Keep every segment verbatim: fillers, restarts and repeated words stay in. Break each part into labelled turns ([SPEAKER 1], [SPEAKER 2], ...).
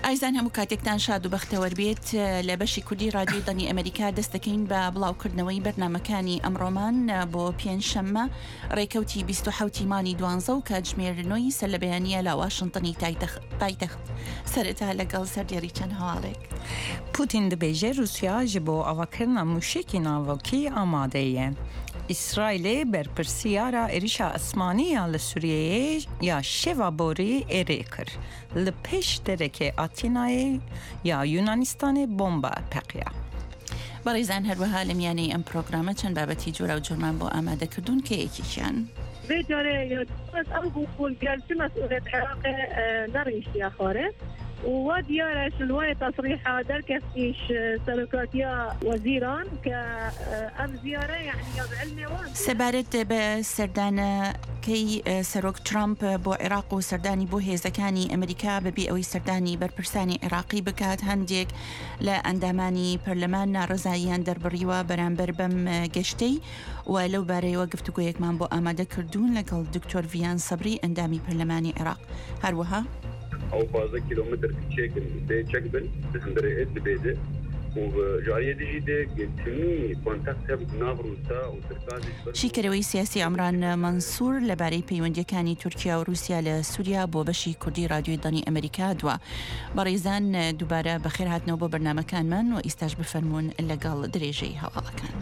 [SPEAKER 1] ئایزان هەموو کاتێکتان شاد و بەختەوەر بێت لە بەشی کوردی رادیۆی دەنگی ئەمریکا دەستەکەین بە بڵاوکردنەوەی بەرنامەکانی ئەمڕۆمان بۆ پێنجشەممە ڕێکەوتی بیست و حەوت مانی دوانزە و کاتژمێرنەوەی سەر لە بەیانیە لە واشنتنی پایتەخت سەرەتا لەگەڵ سەردێڕی چەند هەواڵێک.
[SPEAKER 2] پوتین دەبێژێ رووسیا ji bo avakirina mûşekî navokî amade ye. İsrailê berpirsiyara êrişa esmanî ya li Sûriyeyê ya şeva borî êrê kir. Li pêş derekê Atînayê ya Yunanistanê bomba peqiya.
[SPEAKER 1] بەڕێزان هەروەها لە میانەی ئەم پرۆگرامە چەند بابەتی جۆرە و جۆرمان بۆ ئامادەکردوون کە یەکێکیان
[SPEAKER 3] في جاري أو بقول قال شو مسؤولية العراق نريش يا خارج وديارش الواي تصريح درك فيش سلوكاتيا وزيران كأم زيارة يعني بعلمي وان
[SPEAKER 1] سبارت بسردان كي سروك ترامب بو عراق وسرداني بو هيزكاني أمريكا ببي أوي سرداني بربرساني عراقي بكات هنديك لأنداماني برلمان رزايان دربريوا برانبر بم گشتي ولو باري وقفتو كويك من بو آماده كردون لقل دكتور فيان صبري اندامي برلماني عراق هروها
[SPEAKER 4] او فازه كيلومتر كتشيكن دي تشكبل تندري اد بيده وجاريه دي دي قلتني كونتاكت بنابروسا وتركازي
[SPEAKER 1] شیکەرەوەی سیاسی ئەمران منسوور لەبارەی پەیوەندیەکانی تورکیا و رووسیا لە سووریا بۆ بەشی کوردی رادیۆی دەنگی ئەمریکا دووە. بەڕێزان دووبارە بەخێر هاتنەوە بۆ بەرنامەکانمان و ئیستاش بفەرمونون لەگەڵ درێژەی هەواڵەکان.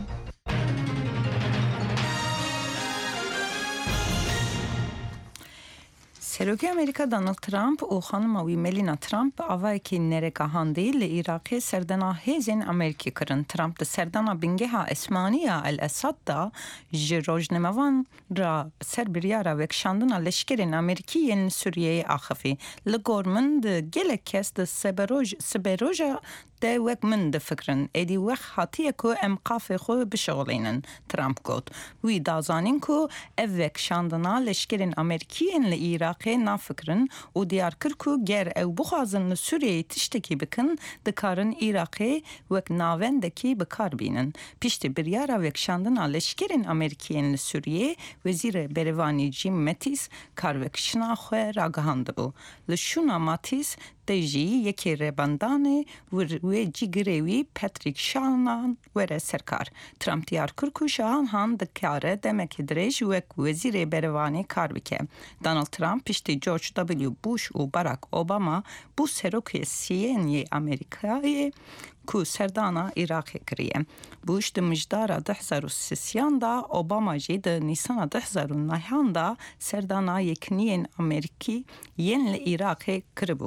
[SPEAKER 2] سروکی امریکا دونالد ترامپ و خانم وی ملینا ترامپ آوای که نرکاهاندی لعراق سردنا هیزن امریکی کرن. ترامپ ده سردنا بنگه اسمانیا الاسد دا جروجنموان را سر بریارا وکشاندنا لشکرین امریکیین سوریه آخفی لگورمن ده گله کس ده سبروج سبروجا ده وک من ده فکرن ایدی وک حاتیه که ام قافه خو بشغلینن. ترامپ گوت وی دازانین که او وکشاندنا لشکرین امریکیین لعراق نافکرن و دیار کر که گر او بخوازن سوریه تشتکی بکن دکارن عراقی وک ناوندکی بکار بینن. پیشت بریارا وکشاندنا لشکرین امریکیین سوریه وزیر بروانی جیم متیس کار وکشنا خواه راگهانده بو. لشونا ماتیس دیجی یکی ربندانه و جی گریوی پتریک شانان وره سرکار. ترامپ دیار کر که شان هان دکاره دمک دریج وک وزیر بروانی کار بکه. دونالد ترامپ پیشت جورج دبلیو بوش و باراک اوباما بو سروک سیینی امریکای کو سردانا عراقی کریه. بوش ده مجدارا ده هزار و سیسیان دا اوباما جی ده نیسان ده هزار و نهان دا سردانا یکنین امریکی ین لعراقی کربو.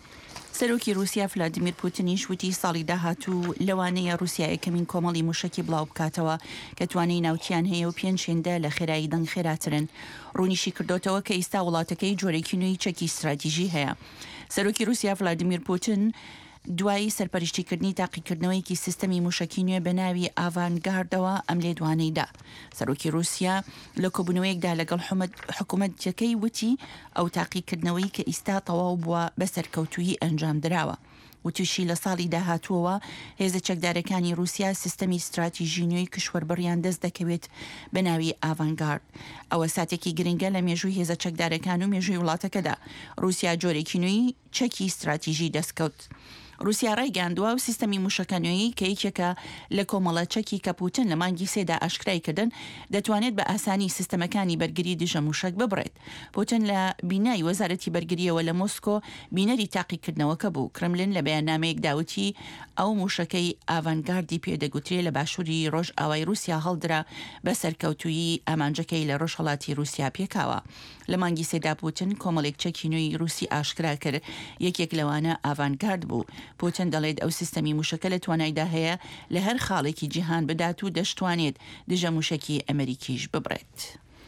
[SPEAKER 1] سەرۆکی رووسیا ڤلادیمیر پوتینیش وتی ساڵی داهاتوو لەوانەیە رووسیا یەکەمین کۆمەڵی موشکی بڵاو بکاتەوە کە توانای ناوچیان هەیە و پێنج هێندە لە خێرایی دەنگ خێراترن. ڕوونیشی کردوتەوە کە ئێستا وڵاتەکەی جۆرێکی نوێی چەکی استراتیژی هەیە. سەرۆکی رووسیا ڤلادیمیر پوتین دوای سەرپەرشتیکردنی تاقیکردنەوەیەکی سیستەمی موشکی نوێ بە ناوی ئاڤانگاردەوە ئەم لێدوانەیدا. سەرۆکی رووسیا لە کۆبوونەوەیەکدا لەگەڵ حکوومەتەکەی وتی ئەو تاقیکردنەوەی کە ئیستا تەواو بووە بە سەرکەوتویی ئەنجام درراوە. وتوشی لە ساڵی داهاتووەوە هێزە چەکدارەکانی رووسیا سیستەمی استراتیژی نوێی کشوەربڕیان دەست دەکەوێت بە ناوی ئاڤانگارد. ئەوە ساتێکی گرنگە لە مێژووی هێزە چەکدارەکان و مێژووی وڵاتەکەدا. رووسیا جۆرێکی نوێی چەکی استراتیژی دەستکەوت. رووسیا ڕایگەاندووە و سیستەمی موشەکانەوەی کە یەکێکە لە کۆمەڵە چەکی کە پوتین لە مانگی سێدا ئاشکرای کردن دەتوانێت بە ئاسانی سیستەمەکانی بەرگری دژە موشک ببڕێت. پوتین لە بینای وەزارەتی بەرگریەوە لە مۆسکۆ بینەری تاقیکردنەوەکە بوو. کرملین لە بەیاننامەیەک داوتی ئەو موشەکەی ئاڤانگاردی پێدەگوترێت لە باشووری ڕۆژ ئاوای رووسیا هەڵدرا بە سەرکەوتویی ئامانجەکەی لە ڕۆژهەڵاتی رووسیا پێکاوە. لە مانگی سێدا پوتین کۆمەڵێک چەکی نوێی رووسی ئاشکرا کرد یەکێک لەوانە ئاڤانگارد بوو. پوتین دەڵێت ئەو سیستەمی موشەکە لە توانایدا هەیە لە هەر خاڵێکی جیهان بدات و دەشتوانێت دژە موشکی ئەمریکیش ببڕێت.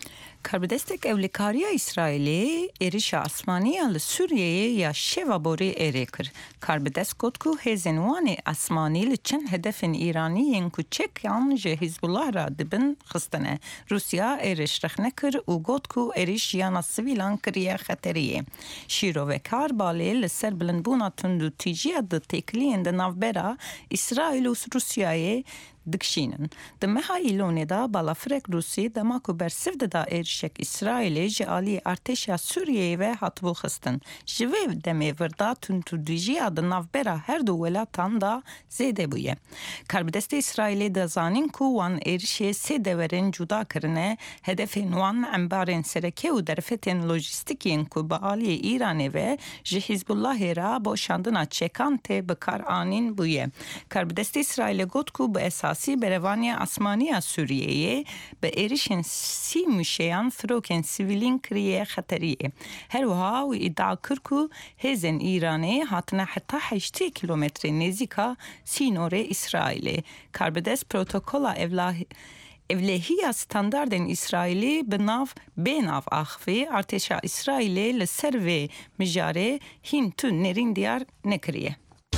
[SPEAKER 2] کاربدستک اولیکاریا اسرائیلی ایریش اسمانی ال سوریه یا شوا بوری ایری کر. کاربدست گفت که هزینوان اسمانی لچن هدفین ایرانی ین کوچک یان جه حزب الله را دبن خستنه. روسیا ایریش رخنه کر و گفت که ایریش یانا سویلان کریه خطریه. شیرو و کار بالی لسر بلندبونا تندو تیجیه ده تکلین ده نوبرا اسرائیل و روسیای دکشینن دمها ایلونه دا بالافرک روسی دماکو برسف دا ایرشک اسرائیل جالی ارتشا سوریه و هاتبو خستن جوه دمه وردا تونتودیجی اد نافبرا هر دو ولاتان دا زیده بویه کاربدست اسرائیل دا زانین کو وان ایرشی سه دورن جدا کرنه هدفین وان انبارن سرکه و درفتن لوجستیکین کو با آلی ایرانه و جه حزب الله را با شاندنا چکانته بکار آنین بویه کاربدست اسرائیل گوت کو به اساسی بروانی اسمانی سوریه به ایرشن سی مشیان فروکن سیویلین کریه خطریه هر وها و ادعا کرکو هزن ایرانه هاتنه حتی هشتی کیلومتر نزیکا سینور اسرائیل کاربدست پروتوکولا evlahi evlehiya standardên İsrailî bi nav bênav axivê artêşa İsrailê li ser vê mijarê hîn tu nêrîn diyar nekiriye.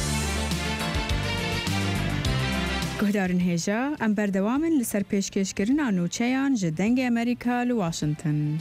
[SPEAKER 5] Guhdarên hêja em berdewamin li ser pêşkêşkirina nûçeyan ji dengê Amerîka li Washington.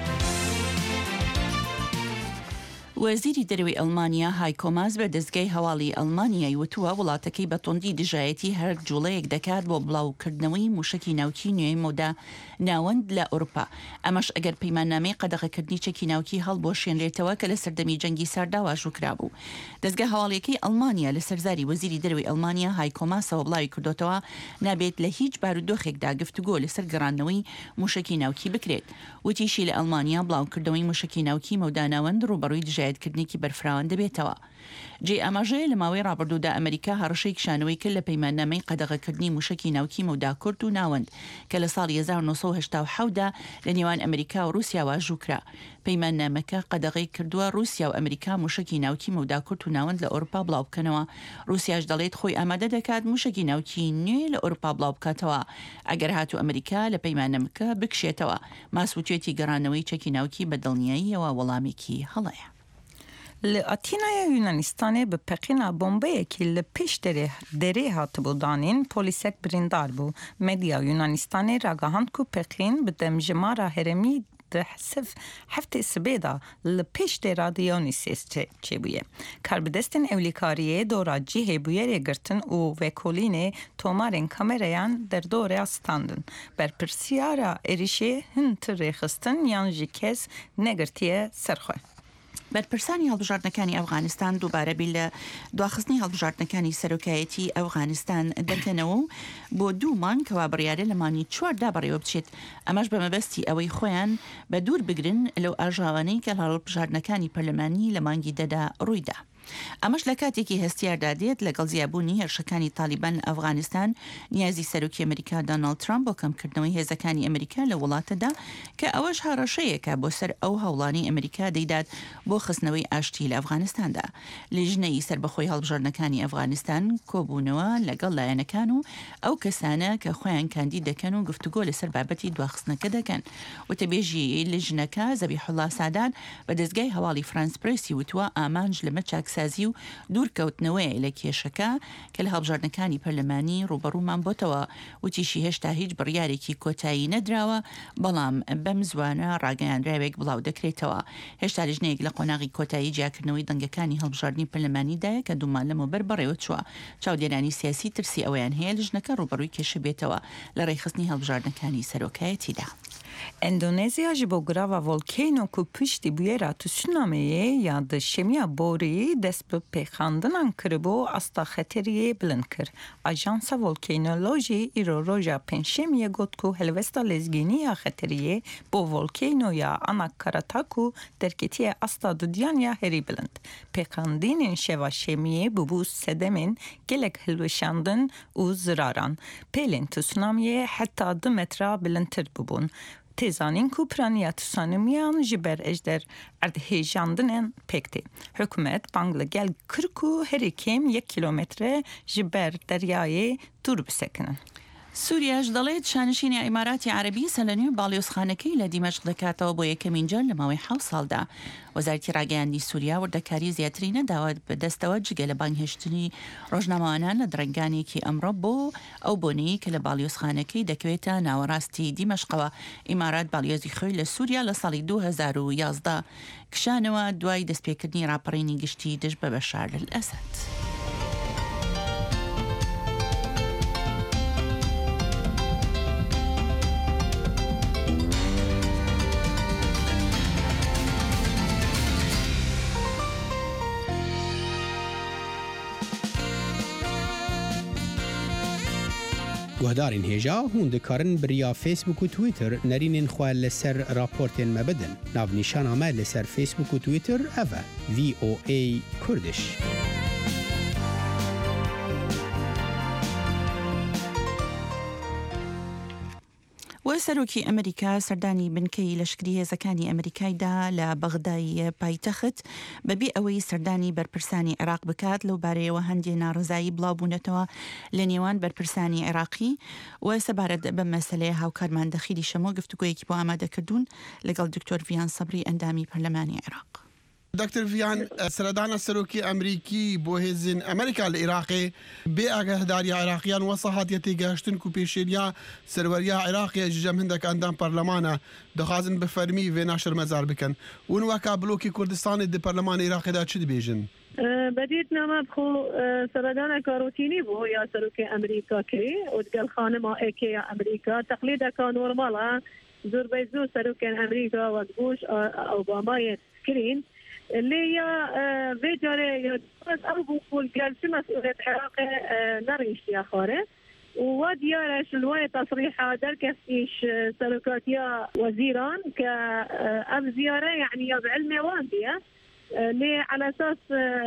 [SPEAKER 1] وەزیری دەروی ئەڵمانیا هایکۆ ماس بەردەستگای هەواڵی ئەڵمانیای وتووە وڵاتەکەی بە تۆندی دژایەتی هەر جوڵەیەک دەکات بۆ بڵاوکردنەوەی موشکی ناوکی نوێی مۆدا ناوەند لە ئەوروپا ئەمەش ئەگەر پەیماننامەی قەدەغەکردنی چەکی ناوکی هەڵبۆشێنرێتەوە کە لە سەردەمی جەنگی ساردا واژووکرابوو دەستگا هەواڵیەکەی ئەڵمانیا لە سەرزاری وەزیری دەروی ئەڵمانیا هایکۆ ماسەوە بڵاوی کردوتەوە نابێت لە هیچ بارودۆخێکدا گفتوگۆ لەسەر گەڕاندنەوەی موشکی ناوکی بکرێت وتیشی لە ئەڵمانیا بڵاوکردنەوەی موشکی ناوکی مۆدا ناوەند ڕوبەڕووی دژایەتکردنێکی بەرفراوان دەبێتەوە جێ ئەماژەیە لە ماوەی ڕابردوودا ئەمریکا هەڕەشەی کشانەوەی کرد لە پەیماننامەی قەدەغەکردنی موشکی ناوکی مۆدا کورد و ناوەند کە لە ساڵی هەزار و نۆسەد و هەشتا و حەوتدا لە نێوان ئەمریکا و رووسیا واژووکرا پەیماننامەکە قەدەغەی کردووە رووسیا و ئەمریکا موشکی ناوکی مۆدا کورد و ناوەند لە ئەوروپا بڵاو بکەنەوە رووسیاش دەڵێت خۆی ئامادە دەکات موشکی ناوکی نوێ لە ئەوروپا بڵاو بکاتەوە ئەگەر هاتوو ئەمریکا لە پەیماننامەکە بکشێتەوە ماسووتێتی گەڕانەوەی چەکی ناوکی بەدڵنیاییەوە وەڵامێکی هەڵەیە.
[SPEAKER 2] Li Atinaya Yunanistanê bi peqîna bombeyekî li pêş derê derê hatibû danîn polîsek birîndar bû. Medya Yunanistanê ragihand ku peqîn bi demjimara herêmî di hesif heftê sibê da li pêş dêra Dionysiyê çêbûye. Karbidestên ewlîkariyê dora cihê bûyerê girtin û vekolînê tomarên kamerayan derdorya standin. Berpirsiyara êrişê hin tir rêxistin yan jî kes negirtiye serxwe.
[SPEAKER 1] بەرپرسانی هەڵبژاردنەکانی ئەفغانستان دووبارە بی لە دواخستنی هەڵبژاردنەکانی سەرۆکایەتی ئەفغانستان دەکەنەوە و بۆ دوو مانگ کەوا بڕیارە لە مانی چواردا بەڕێوە بچێت ئەمەش بە مەبەستی ئەوەی خۆیان بە دوور بگرن لەو ئاژاوانەی کە هەڵبژاردنەکانی پەرلەمانی لە مانگی دەدا ڕوویدا. ئەمەش لە کاتێکی هەستیاردا دێت لەگەڵ زیابوونی هێرشەکانی تالیبان لە ئەفغانستان نیازی سەرۆکی ئەمریکا دۆناڵد ترامپ بۆ کەمکردنەوەی هێزەکانی ئەمریکا لە وڵاتەدا کە ئەوەش هاڕەشەیەکە بۆ سەر ئەو هەوڵانی ئەمریکا دەیدات بۆ خستنەوەی ئاشتی لە ئەفغانستاندا لیژنەی سربەخۆی هەڵبژاردنەکانی ئەفغانستان کۆبوونەوە لەگەڵ لایەنەکان و ئەو کەسانە کە خۆیان کاندید دەکەن و گفتوگۆ لەسەر بابەتی دواخستنەکە دەکەن وتەبێژی لیژنەکە زەبیحوڵڵا سادان بە دەستگای هەواڵی فرانس پرێسی وتووە ئامانج لەمە چاکسازی و دوورکەوتنەوەی لە کێشەکە کە لە هەڵبژاردنەکانی پەرلەمانی ڕوبەڕوومان بۆتەوە وتیشی هێشتا هیچ بڕیارێکی کۆتایی نەدراوە بەڵام بەم زوانە ڕاگەیاندراوێک بڵاو دەکرێتەوە هێشتا لیژنەیەک لە قۆناغی کۆتایی جیاکردنەوەی دەنگەکانی هەڵبژاردننی پەرلەمانیدایە کە دوومان لەمەوبەر بەڕێوە چووە چاودێرانی سیاسی ترسی ئەویان هەیە لیژنەکە ڕوبەڕووی کێشە بێتەوە لە ڕێخستنی هەڵبژاردنەکانی سەرۆکایەتیدا.
[SPEAKER 2] Endonezya ji bo grava volkêno ku piştî bûyera tsunamiyê ya di şemiya borî dest bi pêxandinan kiribû asta xeteriyê bilind kir. Ajansa Volkênolojî îro roja pênşemiyê got ku helwesta lezgîniya xeteriyê bo volkênoya Anakarataku derketiye asta dudiyan ya herî bilind. Pêxandînên şeva şemiyê bûbû sedemên gelek hilweşandin û ziraran. Pêlên tsunamiyê heta du metra bilindtir bûbûn. Têzanîn ku piraniya tsunamiyan ji ber ejder erdhêjandinên pêk tê. Hikûmet bang li gel kir ku herî kêm yek kilometre ji ber deryayê dûr bisekinin.
[SPEAKER 1] سووریاش دەڵێت شانشینی ئیماراتی عەرەبی سەلەنوێ باڵیۆزخانەکەی لە دیمەشق دەکاتەوە بۆ یەکەمین جار لە ماوەی حەوت ساڵدا. وەزارەتی ڕاگەیاندنی سووریا وردەکاری زیاتری نەداوە بەدەستەوە جگە لە بانگهێشتنی ڕۆژنامەوانان لە درەنگانێکی ئەمڕۆ بۆ ئەو بۆنەی کە لە باڵیۆزخانەکەی دەکەوێتە ناوەڕاستی دیمەشقەوە. ئیمارات باڵیۆزی خۆی لە سووریا لە ساڵی دوو هەزار و یازدە کشانەوە دوای دەستپێکردنی ڕاپەڕینی گشتی دژ بە بەشار الئەسەد.
[SPEAKER 6] گهدارین هیجا هون دکارن بریا فیسبوک و تویتر نرینین خواه لسر راپورتین مبدن. ناو نیشان آمه لسر فیسبوک و تویتر اوه وی او ای کردش.
[SPEAKER 1] و سەرۆکی ئەمریکا سەردانی بنکەی لەشکری هێزەکانی ئەمریکایدا لە بەغدای پایتەخت بەبێ ئەوەی سەردانی بەرپرسانی عێراق بکات لەو بارەیەوە هەندێک ناڕزایی بڵاوبوونەتەوە لە نێوان بەرپرسانی عێراقی و سەبارەت بە مەسەلەیە هاوکارمان دەخیلی شەمۆ گفتوگۆیەکی بۆ ئامادەکردوون لەگەڵ دکتۆر ڤیان سەبری ئەندامی پەرلەمانی عێراق.
[SPEAKER 7] دكتور فيان سردانا السلوكي أمريكي بوهزن أمريكا العراقي بأجه داري عراقيان وصحات يتجاشتن كوبيشيليا سروريا عراقي جم هندك عندهم برلمانه دخازن بفرمي في نشر مزار بكن ونوكا بلوكي كردستان دي برلمان العراقي دا شد بيجن
[SPEAKER 3] بديتنا ما بخو سردانا كاروتيني بو يا سلوكي أمريكا كي وتقال خانما ايكي يا أمريكا تقليدا كان نورمالا زور بيزور سلوكي أمريكا وتبوش أوباما يسكرين اللي هي في جاري أبو بقول جالسة مسؤولية عراق نريش يا خارج وديارش الواي تصريحة درك فيش سلوكاتيا وزيران كأب زيارة يعني بعلم واندية اللي على أساس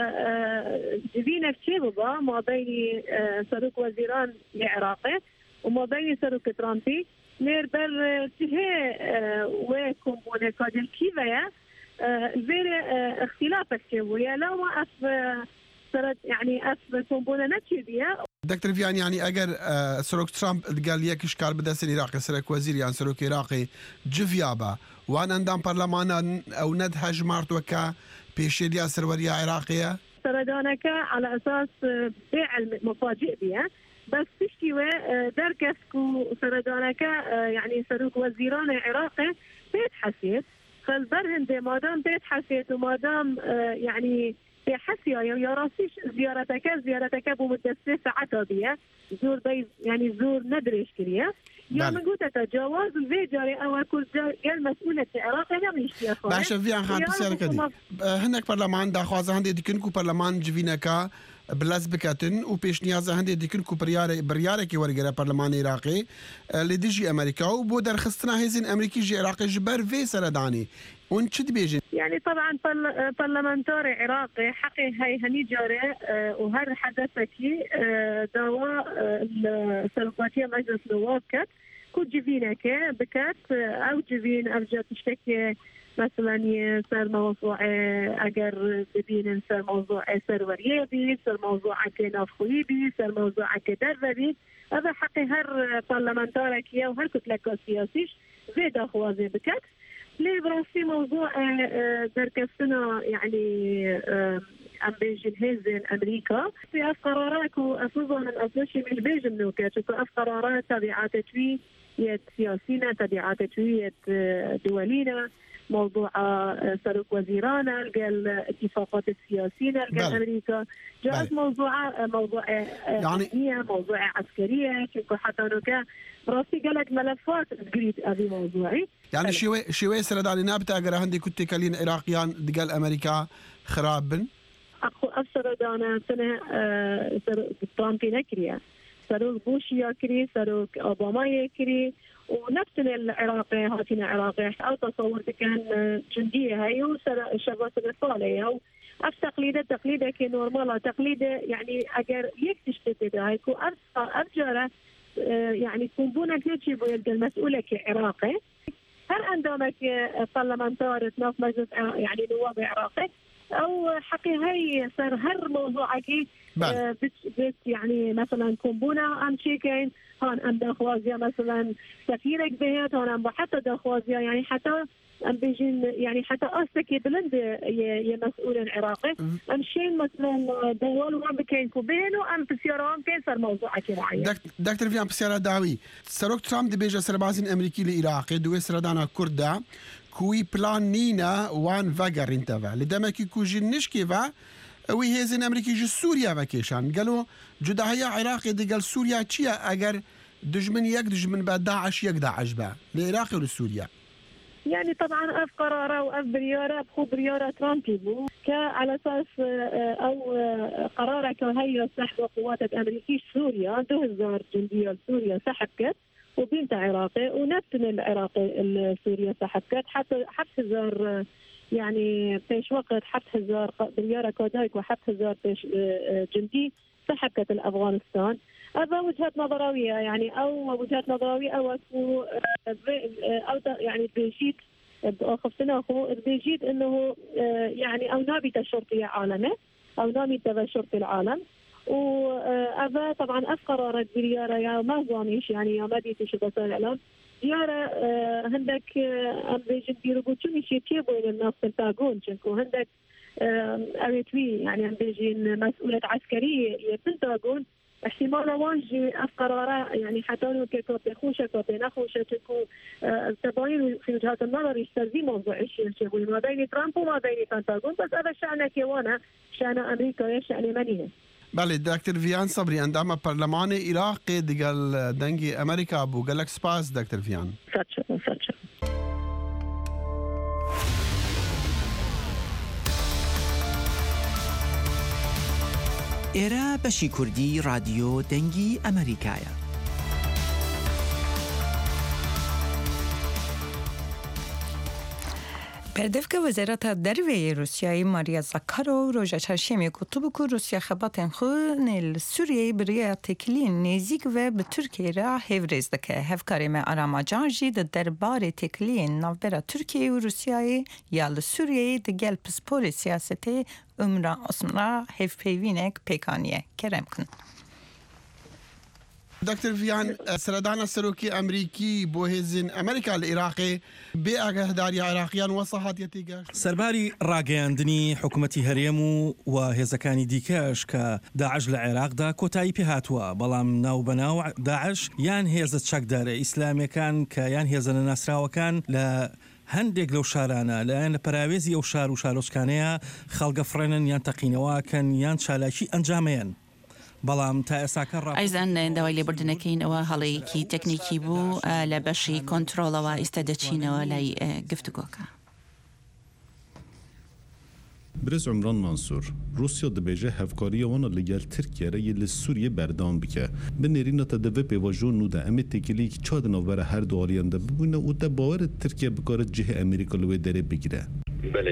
[SPEAKER 3] جبينة كتيبة ما بين سلوك وزيران العراقي وما بين سلوك ترامبي نربر تهي ويكم ونكاد الكيفية الفير اختلاف الشيوية لو ما أف صارت يعني أف كومبونا نتشيبية.
[SPEAKER 7] دكتور فيان يعني أجر سروك ترامب قال ليك إشكال بدأس العراق سرك وزير يعني سروك عراقي جفيابا وأنا عندهم برلمان أو ندهج مارتوكا بيشيليا سروريا عراقية.
[SPEAKER 3] سردانك على أساس بيع المفاجئ بيها بس تشتوى دركسكو سردانك يعني سروك وزيران عراقي بيت حسيت. فالبرهن دي مادام بيت حسيت ومادام آه يعني في حسيا يا راسيش زيارتك زيارتك بمدة ست ساعات بيها زور بي يعني زور ندري ايش كريه يا من قلت تجاوز الفيجري او كل قال مسؤولة العراق انا مش يا اخوان
[SPEAKER 7] باشا في عن خاطر سيركدي هناك برلمان دا خواز هندي ديكنكو برلمان جوينكا بلاس بكاتن و پیش نیاز هندی دیکن کو بریاره بریاره کی ورگره پارلمان عراقی لدیجی امریکا و بو درخستنا هزین امریکی جی عراقی جبر في سردانی اون چد بيجي
[SPEAKER 3] يعني طبعا برلمانتاري عراقي حقي هاي هني جاري وهر حدثكي دواء السلطاتية مجلس نواب كات كو جيفينك بكات او جيفين ارجع تشتكي مثلا يصير موضوع اگر ببين صار موضوع سروريه بي صار موضوع كنافخوي بي صار موضوع كدربي هذا حقي هر برلمانتاري كيا وهر كتلك سياسيش زيد اخوازي بكات ليه براسي موضوع دركسنا يعني ام بيجن هيزن امريكا في قرارات وافضل من افضل من بيجن نوكات وكاف قرارات تبعات توي يد سياسينا تبعات توي يد دولينا موضوع سلوك وزيرانا قال اتفاقات السياسيين قال امريكا جاءت موضوع موضوع يعني موضوع عسكريه كيف حتى نوكا راسي قالك ملفات قريت هذه موضوعي
[SPEAKER 7] يعني شوي شوي سرداني نابتا اگر هندي كنت كلين عراقيان قال امريكا خرابن
[SPEAKER 3] اخو افسر دانا سنه ترامب نكريا سلوك بوش يكري سلوك اوباما يكري ونفس العراقي هاتين عراقي او تصور كان جنديه هاي وشغلات الرساله او اف تقليده تقليده كي نورمال تقليده يعني اگر يكتش تبدا هاي كو ارجره يعني كومبونا كلتشي بيد المسؤوله كعراقي هل عندما برلمانتار تناف مجلس يعني نواب عراقي او حقي هاي صار هر موضوع كي بت بت يعني مثلا كومبونا ام شيكين هون ام دخوازيا مثلا سفيرك بهت هون ام حتى دخوازيا يعني حتى ام بيجين يعني حتى أستكي بلند يا مسؤول عراقي ام شين مثلا دول وام بكين كوبين وام بسيارام كين صار موضوع كي معين
[SPEAKER 7] دكتور فيان بسيارة داوي سروك ترامب دي بيجا سربازين امريكي لعراقي دوي سردانا كردا كوي بلان نينا وان فاجر انتفا لدمكي كوجي نشكيفا وي هيزن امريكي جو سوريا فاكيشان قالوا جداهيا عراقي دي قال سوريا تشيا اگر دجمن يك دجمن با داعش يك داعش با لعراقي ولسوريا
[SPEAKER 3] يعني طبعا اف قراره واف برياره بخو برياره ترامبي بو على اساس او قراره كهي سحب قوات الامريكيه سوريا ده هزار جنديه سوريا سحبت وبنت عراقي ونبتن العراقي سوريا سحبت حتى حتى هزار يعني بيش وقت حتى هزار برياره كودايك وحتى هزار بيش جندي سحبت الافغانستان. هذا وجهة نظرية يعني أو وجهة نظرية أو أو يعني بيجيد خفتنا هو بيجيد إنه يعني أو نابت شرطية عالمي أو نابت شرطي العالم وهذا طبعا أفقر بريارة يا ما زاميش يعني يا ما ديتش بس الإعلام ديارة هندك أم بيجي بيربو شو مش يتيبوا إلى الناس الباقون شنكو هندك أريتوي يعني أم بيجي مسؤولة عسكرية يبنتاقون احتمال واجي قرارات يعني حتى لو كوبي خوشه كوبي نخوشه تكون تباين في وجهات النظر يستلزم موضوع الشيء ما بين ترامب وما بين بنتاغون بس هذا شأنك وانا شأن امريكا شأن منيه.
[SPEAKER 7] بله دکتر ویان صبری اندام پارلمان عراق دیگر دنگی امریکا بو گلک سپاس دکتر ویان.
[SPEAKER 3] سچ سچ.
[SPEAKER 8] ئێرە بەشی کوردی رادیۆ دەنگی ئەمریکایە.
[SPEAKER 2] پردفکە وەزارەتە دەروێی رووسایی ماریا زاکارۆ ڕۆژە چەرشەمێ گوتبوو و رووسیا خەباتên xwe li Sûriyeyê bi rêya têkiliyên nêzik ve bi Tirkiyeyê re hêvrêz dike. Hevkarê me Aramacan jî di derbarê têkiliyên navbera Tirkiyeyê û Rûsyayê ya li Sûriyeyê di gel pisporê siyasetê Umra Osman'a hevpeyvînek pêkaniye. Kerem kin.
[SPEAKER 7] دکتر ویان سردان سروکی امریکی بو هزین امریکا العراقی بی ئاگاداری عراقیان وەسەهاتیەتی گەشت
[SPEAKER 9] سەرباری ڕاگەیاندنی حکوومەتی هەرێم و و هێزەکانی دیکەش کە داعش لە عێراقدا کۆتایی پێهاتووە بەڵام ناو بەناو داعش یان هێزە چەکدارە ئیسلامیەکان کە یان هێزە نەناسراوەکان لە هەندێک لەو شارانە لەیان لە پەراوێزی ئەو شار و شارۆچکانەیە خەڵگە فڕێنن یان تەقینەوەکەن یان چالاکی ئەنجامەیەن. بەڵام تا ئێساکە ڕ
[SPEAKER 1] ئایزان داوای لێبوردنەکەینەوە هەڵەیەکی تەکنیکی بوو لە بەشی کۆنتترۆلەوە ئێستا دەچینەوە لای گفتوگۆکە.
[SPEAKER 10] برز عمران منصور روسیا دبیجه هفکاری وانا لگل ترکیه را یل سوریه بردام بکه به نرینه تا دوه پیواجون نوده امی تکیلی که چاد نوبر هر دواریانده ببونه او تا باور ترکیه بکاره جه امریکا لوی داره بگیره.
[SPEAKER 4] بله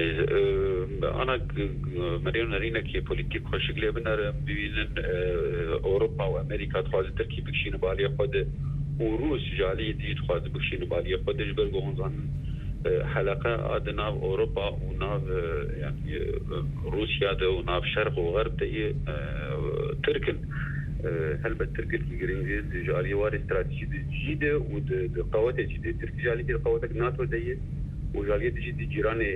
[SPEAKER 4] أنا مريم نرينا كي بوليتيك خوشكلي بنر بينن أوروبا وأمريكا تخاز تركي بكشين بالي خود وروس جالي دي تخاز بكشين بالي خود جبر جونزان حلقة أدنى أوروبا وناف يعني روسيا ده وناف شرق وغرب ده تركن هل بتركن الإنجليز جالي وار استراتيجي جديدة وقوات جديدة تركي جالي كده قواتك ناتو ده وجالية تجي جيراني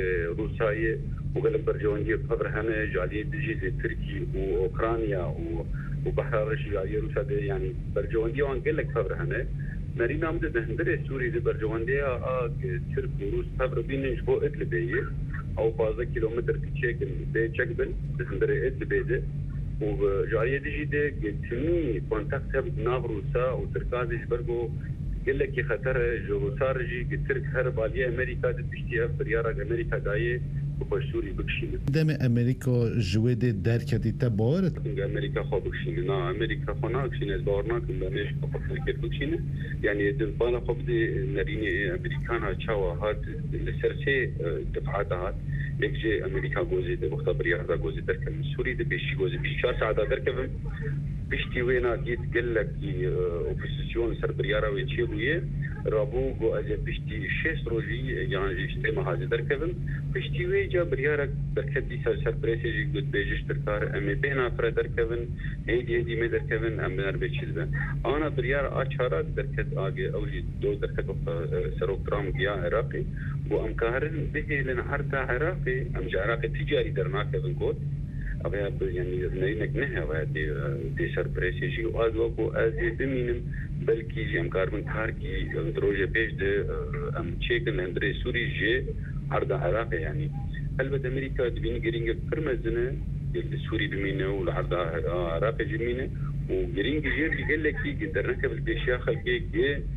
[SPEAKER 4] روسيا وقلب برجوانية بخبر هنا جالية تجي تركي وأوكرانيا وبحر جالية روسيا يعني برجوانية وان قلك خبر هنا نرينا عمد دهندرة سوري دي برجوانية آه ترك وروس خبر بينش هو إدلبية أو بازا كيلومتر كتشيكن بي تشكبن دهندرة إدلبية ده وجالية تجي ده تمي كونتاكت هب ناف روسا وتركازي برجو قال لك خطر جو سارجي قلت هر باليه امريكا تشتي بريارة امريكا جايه وبشوري بكشين
[SPEAKER 10] دم امريكا جويد دركتي تبارت
[SPEAKER 4] امريكا خو بكشين نا امريكا خنا بكشين البارنا كم امريكا بفكر بكشين يعني دبانا خبدي نريني امريكانا تشاوا هات لسرسي دفعات هات يجي امريكا جوزي ده مختبر ياردا جوزي درك سوري ده بيشي جوزي بيشار ساعه درك بيشتي وينا جيت قال لك اوبوزيسيون سر بريارا ويتشيبويه رابو جو از بيشتي شش روجي يعني اجتماع هذا دركبن بيشتي ويجا بريارا دركدي سر سر بريسي جود بيجش تركار ام بينا فر دركبن هيدي هيدي ما دركبن ام نر بيشلبن انا بريار اشارات دركت اجي اوجي دو دركت سرو ترام يا عراقي وام كارن به لنا حرتا عراقي ام عراقي تجاري درناك بن كود أبغى يعني نرينك نهى وهذه دي سربريسي جي وأزوجو أزي بمينم بلكي جي أم كاربن كاركي دروجة بيج ده أم تشيكن هندري سوري جي عرض عراقي يعني هل أمريكا تبين جرينج فرمزنا السوري بمينه والعرض عراقي جمينه وجرينج جي بيقول لك يقدر نكب البيشيا خلقي جي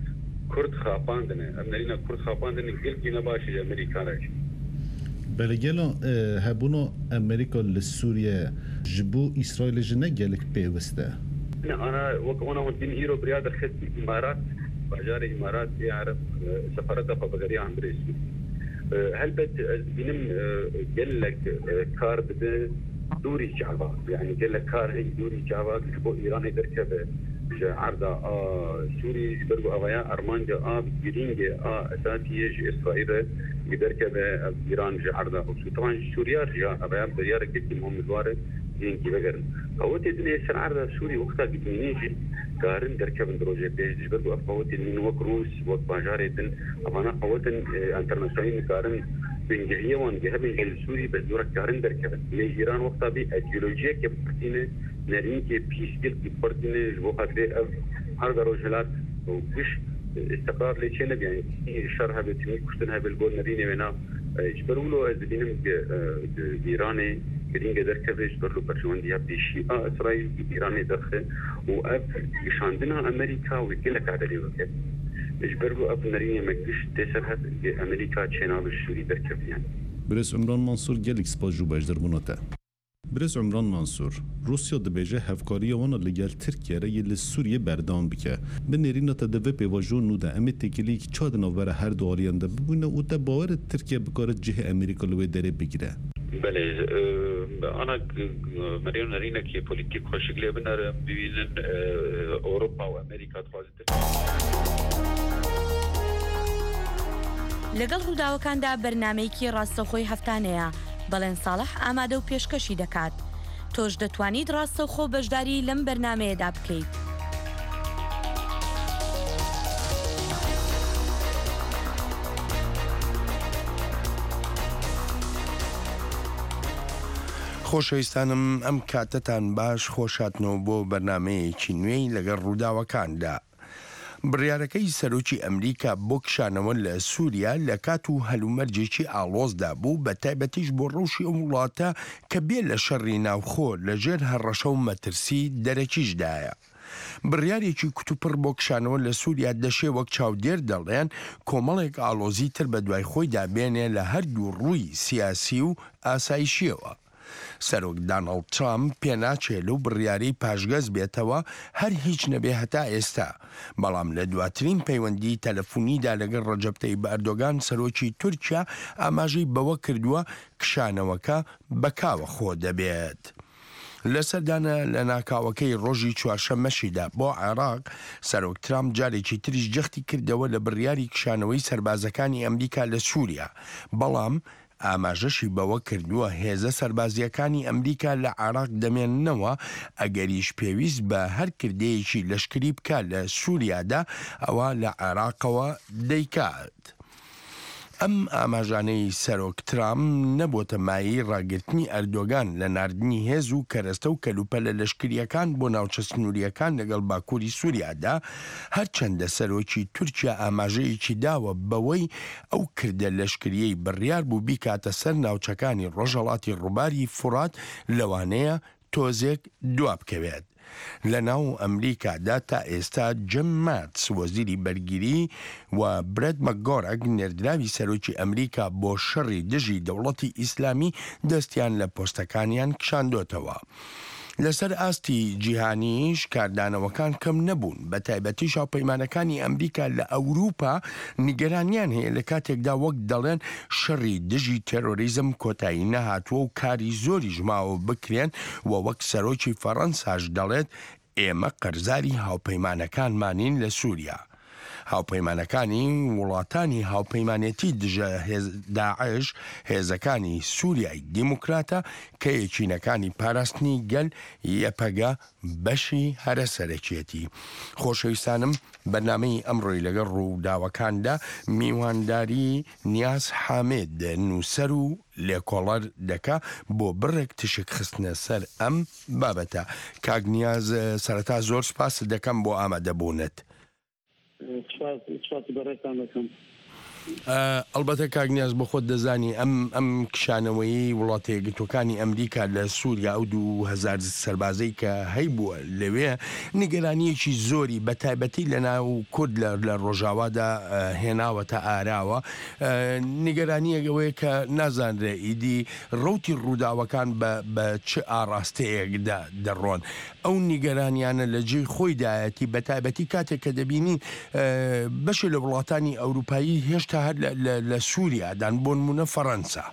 [SPEAKER 4] كرد خاپاندنه ام نرينا كرد خاپاندنه قلقي نباشي امريكاناش
[SPEAKER 10] بلگلا هبونا امریکا لسوریا جبو اسرائیل جنه گلک پیوسته
[SPEAKER 4] انا وانا ودين ايرو برياده خدت الامارات باجار الامارات يعرف سفارتها فبغريه عن بريسي هل بت بينم قال لك كار بده دوري جعبا يعني قال لك كار هي دوري جعبا جبو ايران يركب عرضه اه سوري برضو اوايا ارمانجا اه جرينجا اه اساسيه اسرائيل يركب ايران عرضه طبعا سوريا جا اوايا بريار كيف هم دواره ينكي بقرن قوتي الدنيا سر عرضه سوري وقتها قدمينيجي كارن دركب دروجه بيج برضو قوتي من وكروس وباجاريتن انا قوتن انترناسيونال كارن بنجهيه وان جهه سوري بس دورك كارن دركب ايران وقتها بي ايديولوجيا كبتينه نرين كي بيس كل بورتينه الوقت ده هذا رجلات وش استقرار ليشنا يعني شرها بتمي كشتنها بالجول نرين منا اجبروا له ازدينم ايراني قدين قدر كفيش برلو برجوانديا بشيء اسرائيل ايراني دخل واب يشاندنا امريكا ويقلك عدلي وكذا اجبروا اب نرين مكش تسرها امريكا تشينال الشوري دركب يعني
[SPEAKER 10] برس عمران منصور گلک سپاجو بجدر بوناته برس عمران منصور روسیا دبیجه هفکاری وانا لگل ترکیه را یل سوریه بردان بکه به نرینه تا دوه پیواجو نوده امی تکیلی که چاد نوبر هر دواریانده ببونه او تا باور ترکیه بکارت جه امریکا لوی داره بگیره
[SPEAKER 4] بله انا مريم نرينا كي بوليتيك خوشگلی بنر ببینن اوروبا و امریکا توازت
[SPEAKER 11] لەگەڵ ڕووداوەکاندا بەرنامەیەکی ڕاستەوخۆی هەفتانەیە بەڵێن ساڵح ئامادە و پێشکەشی دەکات تۆش دەتوانیت ڕاستەوخۆ بەشداری لەم بەرنامەیەدا بکەیت.
[SPEAKER 12] خۆشەویستانم ئەم کاتتان باش خۆشاتنەوە بۆ بەرنامەیەکی نوێی لەگەڵ ڕووداوەکاندا. بڕیارەکەی سەرۆکی ئەمریکا بۆ کشانەوە لە سووریا لە کات و هەلومەرجێکی ئاڵۆزدا بوو بە تایبەتیش بۆ ڕەوشی ئەو وڵاتە کە بێ لە شەڕی ناوخۆ لەژێر هەڕەشە و مەترسی دەرەکیشدایە. بڕیارێکی کتوپڕ بۆ کشانەوە لە سووریا دەشێ وەک چاودێر دەڵێن کۆمەڵێک ئاڵۆزی تر بە دوای خۆی دابێنێ لە هەردوو ڕووی سیاسی و ئاسایشیەوە. سەرۆک داناڵد ترامپ پێناچێت لەو بڕیاری پاشگەز بێتەوە هەر هیچ نەبێ هەتا ئێستا بەڵام لە دواترین پەیوەندی تەلەفۆنیدا لەگەڵ ڕەجەب تەیب ئەردۆغان سەرۆکی تورکیا ئاماژەی بەوە کردووە کشانەوەکە بەکاوە خۆ دەبێت. لە سەردانە لە ناکاوەکەی ڕۆژی چوارشەممەشیدا بۆ عێراق سەرۆک ترامپ جارێکی تریش جەختی کردەوە لە بڕیاری کشانەوەی سەربازەکانی ئەمریکا لە سووریا بەڵام ئاماژەشی بەوە کردووە هێزە سەربازیەکانی ئەمریکا لە عێراق دەمێننەوە ئەگەریش پێویست بە هەر کردەیەکی لەشکری بکە لە سووریادا ئەوە لە عێراقەوە دەیکات. ئەم ئاماژانەی سەرۆک ترامپ نەبووتە مایی ڕاگررتنی ئەردۆغان لە ناردنی هێز و کەرەستە و کەلوپە لە لەشکریەکان بۆ ناوچە سنووریەکان لەگەڵ باکووری سووریادا هەرچەندە سەرۆکی تورکیا ئاماژەیەکی داوە بەوەی ئەو کردە لەشکریەی بڕیار بوو بیکاتە سەر ناوچەکانی ڕۆژهەڵاتی ڕووباری فورات لەوانەیە تۆزێک دوا بکەوێت. لە ناو ئەمریکادا تا ئێستا جیم ماتس وەزیری بەرگیری و برێد مەکگۆرەک نێردراوی سەرۆکی ئەمریکا بۆ شەڕی دژی دەوڵەتی ئیسلامی دەستیان لە پۆستەکانیان کشاندۆتەوە. لەسەر ئاستی جیهانیش کاردانەوەکان کەم نەبوون بە تایبەتی شاوپەیمانەکانی ئەمریکا لە ئەوروپا نیگەرانیان هەیە لە کاتێکدا وەک دەڵێن شەڕی دژی تێرۆریزم کۆتایی نەهاتووە و کاری زۆری ژماوە بکرێن و وەک سەرۆکی فەڕەنساش دەڵێت ئێمە قەرزاری هاوپەیمانەکانمانین لە سووریا. هاوپەیمانەکانی وڵاتانی هاوپەیمانێتی دژە داعش هێزەکانی سووریای دیموکراتە کە یەکینەکانی پاراستنی گەل یەپەگە بەشی هەرە سەرەکیەتی. خۆشەویستانم بەرنامەی ئەمڕۆی لەگەڵ ڕووداوەکاندا میوانداری نیاز حامێد نووسەر و لێکۆڵەر دەکا بۆ بڕێک تشک خستنە سەر ئەم بابەتە. کاک نیاز سەرەتا زۆر سپاس دەکەم بۆ ئامادەبوونت.
[SPEAKER 13] سپاس بەڕێتان دەکەم.
[SPEAKER 12] ئەلبەتە کاگنیاز بە خۆت دەزانی ئەم ئەم کشانەوەی وڵاتە یەکگرتوەکانی ئەمریکا لە سووریا ئەو دوو هەزار سەربازەی کە هەیبووە لەوێ نیگەرانیەکی زۆری بە تایبەتی لە ناو کورد لە ڕۆژاوادا هێناوەتە ئاراوە نیگەرانیەکەوەی کە نازانرێ ئیدی ڕوتی ڕووداوەکان بە چ ئاڕاستەیەکدا دەڕۆن ئەو نیگەرانیانە لە جێی خۆیدایەتی بە تایبەتی کاتێک کە دەبینی بەشی لە وڵاتانی ئەوروپایی هێشتا هەر لە سووریادان بۆ نمونە فەڕەنسا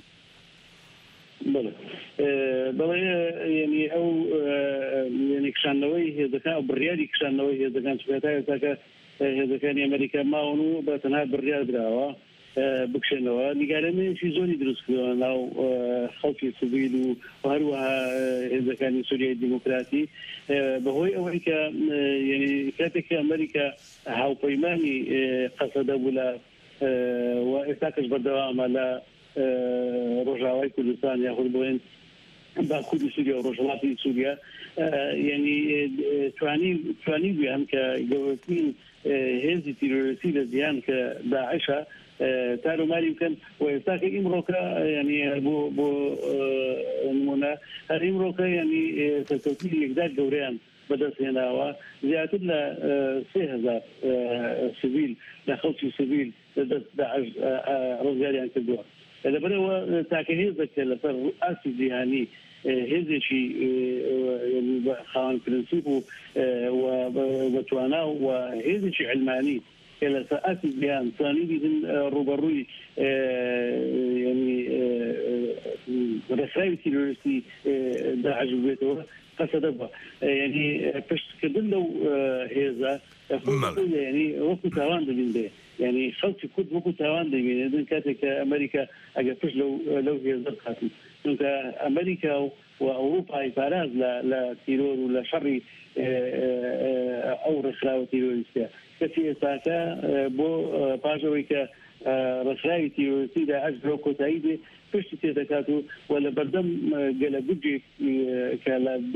[SPEAKER 13] بەڵێ ینی ئەو ینی کشانەوەی هێزەکان ئەو بڕیاری کشانەوەی هێزەکان سوێتایە تاکە هێزەکانی ئەمریکا ماون و بە تەنها بڕیار درراوە بکشێنەوە نیگارانەیەکی زۆری دروست کردەوە ناو خەڵکی سیڤیل و هەروەها هێزەکانی سووریای دیموکراتی بەهۆی ئەوەی کە ینی کاتێک کە ئەمریکا هاوپەیمانی قەسەدە بوو لە و ئێستاکەش بەردەوامە لە ڕۆژاوای کوردستان یاخود بڵێن باکووری سووریا و ڕۆژهەڵاتی سووریا ینی توانی توانی بیان کە گەورەترین هێزی تیرۆریستی لە جیهان کە داعشە تاروماری بکەن و ئێستاکە ئیمڕۆکە ینی بۆ بۆ نمونە هەر ئیمڕۆکە ینی سەرکەوتنی یەکدار گەورەیان بەدەستهێناوە زیاتر لە سێ هەزار سیڤیل لە خەڵکی سیڤیل لەدەست داعش ڕزگاریان کردووە لەبەرەوە تاکە هێزێکە لەسەر ئاسی جیهانی هێزێکی خاوەن پرنسیپ و بەتوانا و هێزێکی علمانی کە لەسەر ئاسی جیهان توانی بیدن ڕوبەڕووی ینی ڕێکخراوی تیرۆریستی داعش بێتەوە قەسەدە بووە ینی پشتکردن لەو هێزە ینی وەکو تاوان دەبین بێ ینی خەڵکی کورد وەکو تاوان دەبینێت کاتێک کە ئەمریکا ئەگەر پشت لەو هێزە بخاتن چونکە ئەمریکا و ئەوروپای پاراز لە تیرۆر و لە شەڕی ئەو ڕێکخراوە تیرۆریستە کەسی ئێستاکە بۆ پاشەوەی کە ڕێکخراوی تیرۆریستی داعش بۆ کۆتایی بێ پشتی تێدەکات و و لە بەردەم گەلە گوجێک کە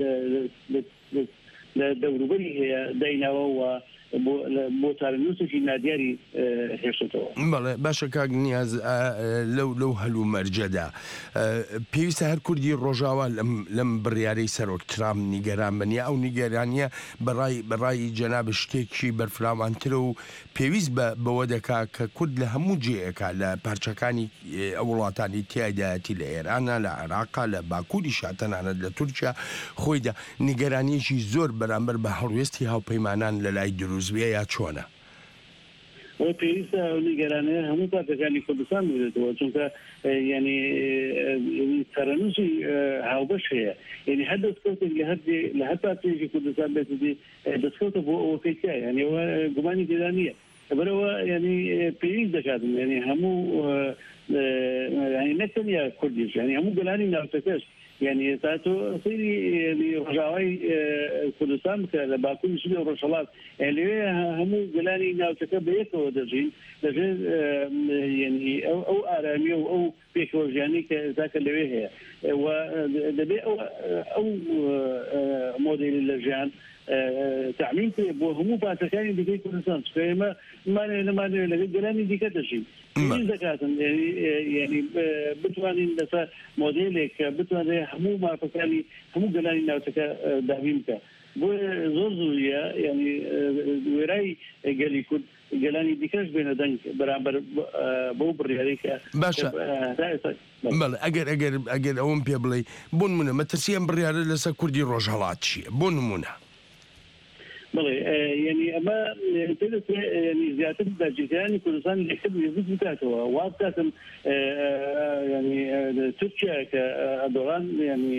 [SPEAKER 13] لە دەوروبەری هەیە دایناوە و بۆ چارەنووسێکی نادیاری هێشتەوە.
[SPEAKER 12] بەڵێ باشە کاک نیاز لەو لەو هەلو مەرجەدا پێویستە هەر کوردی ڕۆژاوا لەم بڕیارەی سەرۆک ترامپ نیگەران بنیە ئەو نیگەرانیە بەڕای بەڕای جەناب شتێکی بەرفراوانترە و پێویست بەوە دەکا کە کورد لە هەموو جێیەکە لە پارچەکانی ئەو وڵاتانی تیایدایەتی لە ئێرانە لە عێراقا لە باکووری شاتەنانەت لە تورکیا خۆیدا نیگەرانیەکی زۆر بەرامبەر بە هەڵوێستی هاوپەیمانان لە لای دروستبیە یا چۆنە؟
[SPEAKER 13] پێویستە ئەو نیگەرانەیە هەموو پارتەکانی کوردستان بێتەوە چونکە ینی تەرەنووسی هاوبەش هەیە ینی هەر دەستکەوتێک لە هەر لە هەر پارتێکی کوردستان بێتی دەستکەوتە بۆ ئەوەکەیکە ینی ئەوە گومانی گرانیە بەرەوە ینی پێویست دەکاتن ینی هەموو ینی نەتەنیا کوردیش ینی هەموو گەلانی ناوچەکەش يعني تاتو سيري رجاوي كردستان كلا باكون شبيه ورشلات اللي هم جلاني ناوتك بيك ودرجين لجين يعني او او ارامي او او بيك وجاني كذاك اللي هي ودبي او او موديل اللجان تعميم بو همو باسكاني ديكي كردستان فما ما ما ما جلاني ديك تشي زكاة يعني يعني بتواني لسا موديلك بتواني همو ما فكاني همو جلاني ناوتك دابيمك بو زور زوريا يعني وراي قالي كنت جلاني ديكاش بين دنك برابر بو برياليك
[SPEAKER 12] باشا بله اگر اگر اگر اون بيبلي بون منا متسيان بريال لسا كردي روجهلات شي بون منا
[SPEAKER 13] بله يعني اما تدرس يعني زياده الجيران كردستان اللي يحب يزيد بتاعته وابتسم يعني تركيا كأردوغان يعني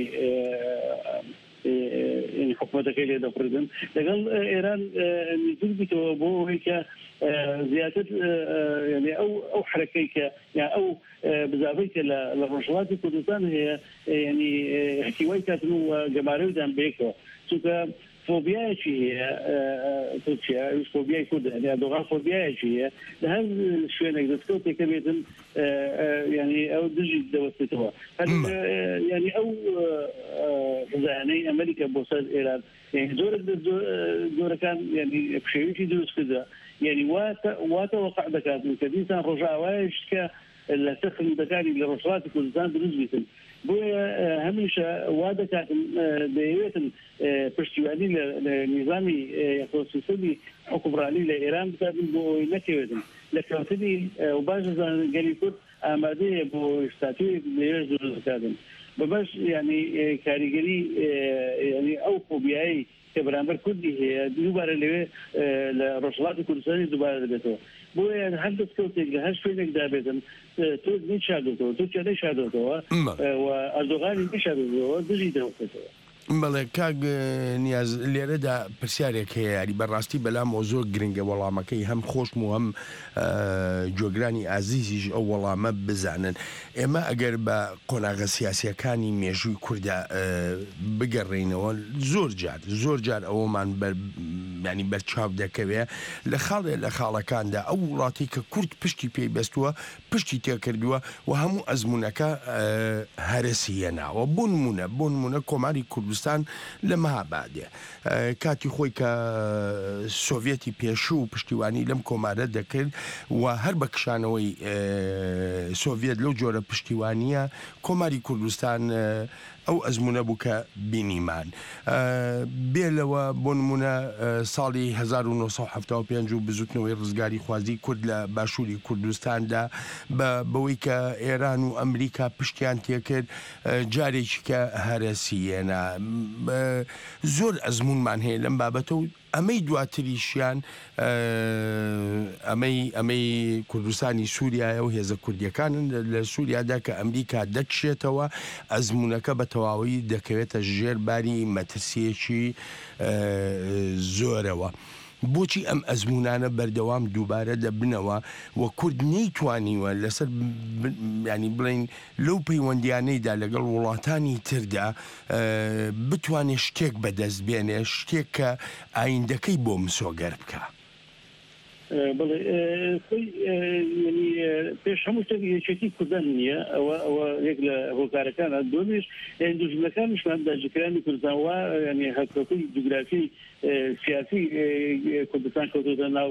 [SPEAKER 13] يعني حكومتك اللي دفردن لقال ايران نزول بتوابو هيك زياده يعني او او حركيك يعني او بزافيك للرشوات كردستان هي يعني حكيويتات انه جماهير دان بيكو سوكا فوبيا شيء تركيا مش فوبيا كود يعني أردوغان فوبيا شيء لهذا شوية نقدر تقول كبيرة يعني أو دجي دوستها يعني أو يعني أمريكا بوصل إيران يعني دور دور كان يعني بشيء يدرس كذا يعني واتوقع دكات من كديسان رجاوایش که لتخل دكاني لرشوات كردستان دروز بويا هميشه واده كانت ديوتن برشتواني لنظامي يخصصي حكمراني لايران بتابين بو نكيوتن لكن وباجز قاليكوت اماديه بو استاتيو ليرزو كادن بباش يعني كاريجري يعني او فوبياي كبرامبر كردي هي دوباره اللي لرشوات كردستان دوباره لبيتو بويا حدث كوتيك هاش فينك دابتن تو نشادوتو تو كده شادوتو واردوغان نشادوتو دجي دوتو
[SPEAKER 12] بەڵێ کاک نیاز لێرەدا پرسیارێک هەیە یاری بەڕاستی بەلامەوە زۆر گرنگە وەڵامەکەی هەم خۆشم و هەم جۆگرانی ئازیزیش ئەو وەڵامە بزانن ئێمە ئەگەر بە قۆناغە سیاسیەکانی مێژووی کووردا بگەڕێینەوە زۆر جار زۆر جار ئەوەمان ینی بەرچاو دەکەوێ لە خاڵێ لە خاڵەکاندا ئەو وڵاتی کە کورد پشتی پێی بەستووە پشتی تێکردووە و هەموو ئەزمونونەکە هەرسی هێناوە بۆ نمونە بۆ نمونە کۆماری کوردستان لە مەهابادێ کاتی خۆی کە سۆڤێتی پێشوو پشتیوانی لەم کۆمارە دەکرد و هەر بە کشانەوەی سۆڤێت لەو جۆرە پشتیوانیە کۆماری کوردستان ئەو ئەزمونە بوو کە بینیمان بێلەوە بۆ نمونە ساڵی هەزار و نۆسەد و هەفتاد و پێنج و بزوتنەوەی ڕزگاری خوازی کورد لە باشووری کوردستاندا بەوەی کە ئێران و ئەمریکا پشتیان تێکرد جارێکی کە هەرەسیێنە زۆر ئەزمونمان هەیە لەم بابەتە و ئەمەی دواتریشیان ئەمەی ئەمەی کوردستانی سووریایە و هێزە کوردیەکانن لە سووریادا کە ئەمریکا دەکشێتەوە ئەزمونونەکە بە تەواوی دەکەوێتە ژێر باری مەترسیەکی زۆرەوە. بۆچی ئەم ئەزمونانە بەردەوام دووبارە دەبنەوە و کورد نەیتوانیوە لەسەر ینی بڵین لەو پەیوەندیانەیدا لەگەڵ وڵاتانی تردا بتوانێت شتێک بەدەست بێنێ شتێک کە ئایندەکەی بۆ مسۆگەر بکە.
[SPEAKER 13] بڵێ ینی پێش هەموو شتێک یەکێتی کوردان نییە ئەوە ئەوە یەک لە هۆکارەکانە دومیش دوژمەکانیشمان داگیرکرانی کوردستان وا ینی هەرکەوتوی جوگرافی سیاسی کوردستان کەوتوتە ناو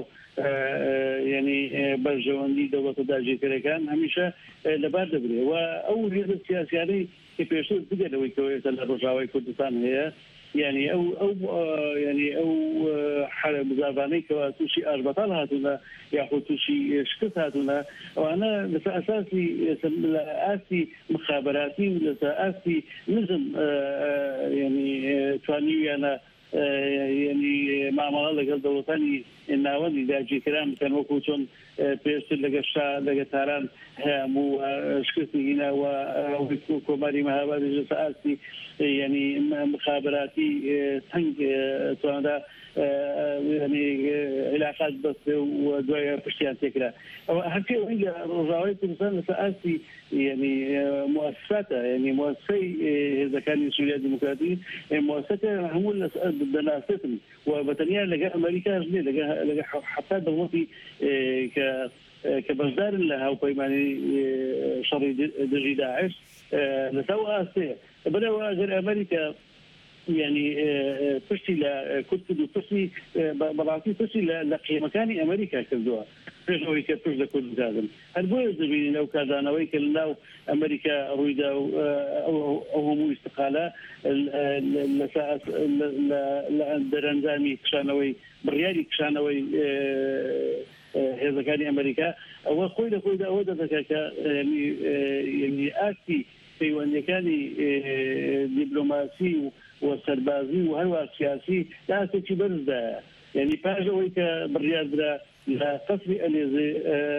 [SPEAKER 13] ینی بەرژەوەندی دەوڵەتە داگیرکەرەکان هەمیشە لەبار دەبرێ و ئەو هێزە سیاسیانەی کە پێشتر بگەرەوەی کەوێتە لە ڕۆژاوای کوردستان هەیە يعني او او يعني او مزاباني كواتوشي اربطال هاتونا ياخذ توشي شكت هاتونا وانا اساسي اساسي مخابراتي اساسي نظم يعني تواني انا يعني مع مالك الدولتاني الناوندي داجي كلام كان وكوتون بيرسل لقشا لقتاران هامو شكتي هنا وكوماري مهاباتي اساسي يعني مخابراتي تنك تواندا يعني علاقات بس ودوايا بشتيان تكرا حكي وإلى رجاوي كردستان اساسي يعني مؤسساته يعني مؤسسي اذا كان سوريا ديمقراطيه مؤسساته هم دراستهم وبتنيا لقى امريكا لقى لقى حتى دولتي ك كبجدار لها وبيماني شري دجي داعش لسوا اسيه بلا غير امريكا يعني فشي لا كنت فشي بلاطي فشي لقيمكاني امريكا كذوها فشوي كفش لكل زادم البوي زبين لو كان انا ويك لو امريكا رويدا او او مو استقاله لساس لدرنزامي كشانوي بريالي كشانوي هذا كان امريكا او قيل قيل او ذاك يعني يعني اكتي في وان كان دبلوماسي وسربازي وهو سياسي لا تجبرز يعني باجوي كبريال لا تصفي الذي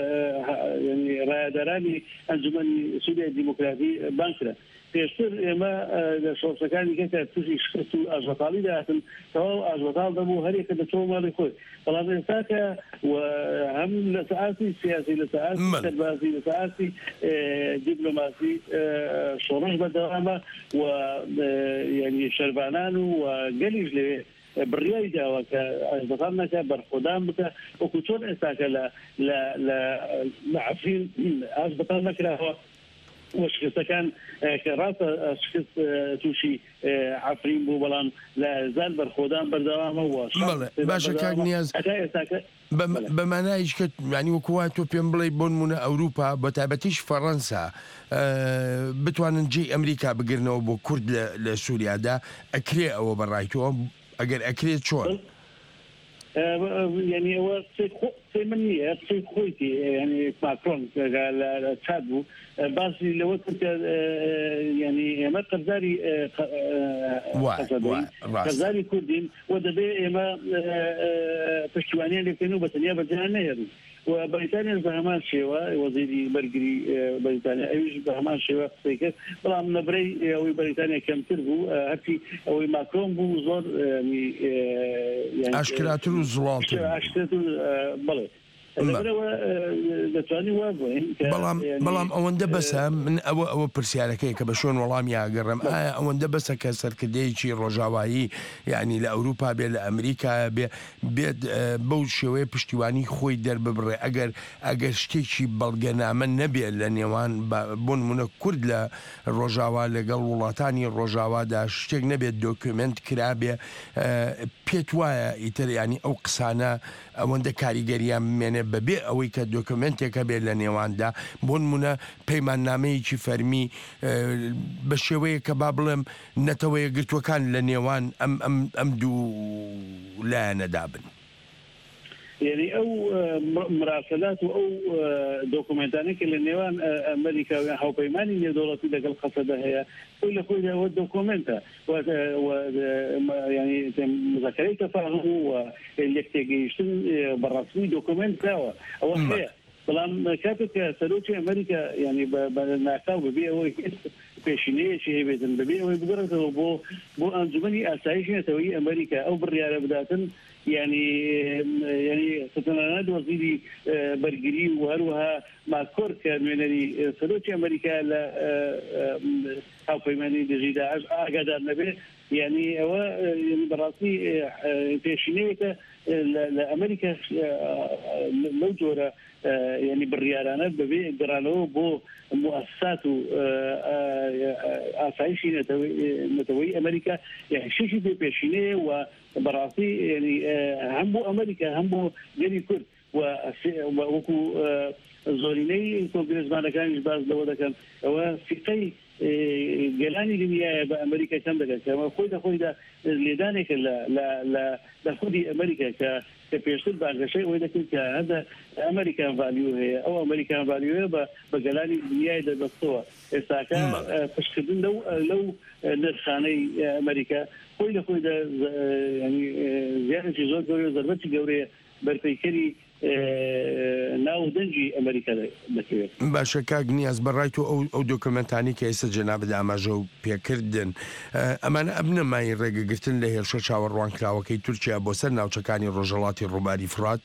[SPEAKER 13] يعني رادراني انجمن سوريا الديمقراطي بانكرا تيشتر ما شوشكاني كتا تشي شكتو اجوطالي داتن سواء اجوطال دمو هري كده تو مالي خوي طلاب ساكا وهم لسعاسي سياسي لسعاسي سربازي لسعاسي دبلوماسي شورش بدوامه و يعني شربانان وقليج لي برياي داوا كأجبطالنا كبرخدام بك وكتون إساك لا لا لا معفين أجبطالنا كراهو وشکستەکان کە ڕاستە شکست تووشی عفرین بوو بەڵام لە زال بەرخۆدان بەردەوامە وە
[SPEAKER 12] باشە کاک نیاز بەمانایش کە ینی وەکووای تۆ پێم بڵێ بۆ نمونە ئەوروپا بە تایبەتیش فەڕەنسا بتوانن جێ ئەمریکا بگرنەوە بۆ کورد لە سووریادا ئەکرێ ئەوە بەڕایتەوە ئەگەر ئەکرێت چۆن؟
[SPEAKER 13] يعني هو قصي مني قصي خويتي يعني ماكرون تشاد بو باسي لو كنت يعني ما قرزاري قرزاري كردين ودبي ما پشتوانيان اللي كانوا بتنيا بجانه وبريطانيا بهمان شيوا وزيري برجري بريطانيا ايش بهمان شيوا سيكر طبعا نبري او بريطانيا كم تربو هاتي او ماكرون بو زور يعني
[SPEAKER 12] اشكالات الزلال
[SPEAKER 13] اشكالات بلى
[SPEAKER 12] بەڵام بەڵام ئەوەندە بەسە من ئەوە ئەوە پرسیارەکەی کە بە شوێن وەڵامی ئاگەڕم ئایا ئەوەندە بەسە کە سەرکردەیەکی ڕۆژاوایی یعنی لە ئەوروپا بێت لە ئەمریکا بێت بەو شێوەیە پشتیوانی خۆی دەرببڕێ ئەگەر ئەگەر شتێکی بەڵگەنامە نەبێت لە نێوان بۆ نمونە کورد لە ڕۆژاوا لەگەڵ وڵاتانی ڕۆژاوادا شتێک نەبێت دۆکومنت کرابێ پێت وایە ئیتر ینی ئەو قسانە ئەوەندە کاریگەریان بمێنێ بەبێ ئەوەی کە دۆکومنتێکە بێت لە نێواندا بۆ نمونە پەیماننامەیەکی فەرمی بە شێوەیە کە با بڵێم نەتەوەیە گرتوەکان لە نێوان ئەم دوو لایەنەدا بن.
[SPEAKER 13] يعني او مراسلات او دوكومنتانيك اللي نيوان امريكا او بيماني دولتي دقل قصده هي كل كل هو دوكومنتا و يعني مذكري تفاهم واللي يحتاجين بالرسمي دوكومنتا او هي بلان كاتك سلوكي امريكا يعني بنعتبر بيه هو بيشينيه شيء بيتن بيه هو بقدر بو بو انجمني اسايشين توي امريكا او بالرياضه بداتن يعني يعني ستناد وزيري برجري وهروها مع كوركا من سلوكي امريكا لا او فيماني دجيدا اقدر النبي يعني هو براسي بيشينيه لامريكا لو جورا يعني بالريالانات ببيع قرانو بو مؤسسات اسايشي نتوي امريكا يعني شيء في بيشينيه وبراسي يعني هم بو امريكا هم بو جري كرد وكو زوريني كونغرس ما كان باز لو ده كان هو في جلاني اللي بامريكا كان ده كما خويدا خويدا لدانك لا لا لا لخدي امريكا ك كبيرسل بعد شيء وإذا كنت هذا أمريكان فاليو هي أو أمريكان فاليو هي بجلاني الدنيا ده بسوا إساكا تشكدون لو لو نرخاني أمريكا كل خويدا يعني زيادة جزء جوري ضربت جوري برفيكري ناو دنجی ئەمریکا دەکەوێت.
[SPEAKER 12] باشە کاک نیاز بەڕایت و ئەو دۆکمنتانی کە ئێستا جەنابەت ئاماژە و پێکردن ئەمانە ئەبنەمای ڕێگەگرتن لە هێرشە چاوەڕوانکراوەکەی تورکیا بۆ سەر ناوچەکانی ڕۆژهەڵاتی ڕووباری فرات؟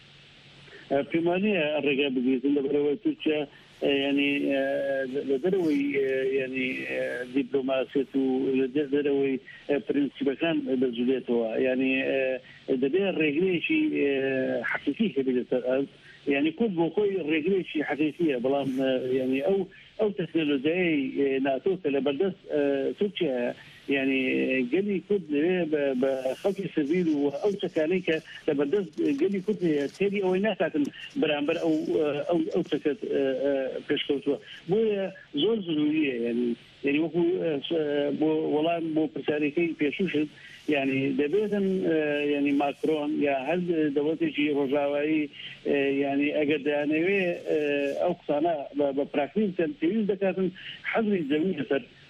[SPEAKER 13] پێمانەیە ڕێگە بگریتن لەبەرەوەی تورکیا يعني لدروي يعني دبلوماسية ولدروي برنسيبة كان بجليته يعني دبي الرجلي شيء حقيقي كبير يعني كل بوقي الرجلي شيء حقيقية بلام يعني أو أو تكنولوجيا ناتو لبردس تركيا يعني قالي كنت بخلق سبيل او تكاليك لبردس قالي كنت تالي او ناس برامبر او او او تكت بيشكوتوا بو زور ضروريه يعني يعني وكو والله بو برساليكي بيشوشن يعني دبيتا يعني ماكرون يا هل دولتي رجاوي يعني اجد انوي او قصانا ببراكتيس تنفيذ دكاتن حظر الزميل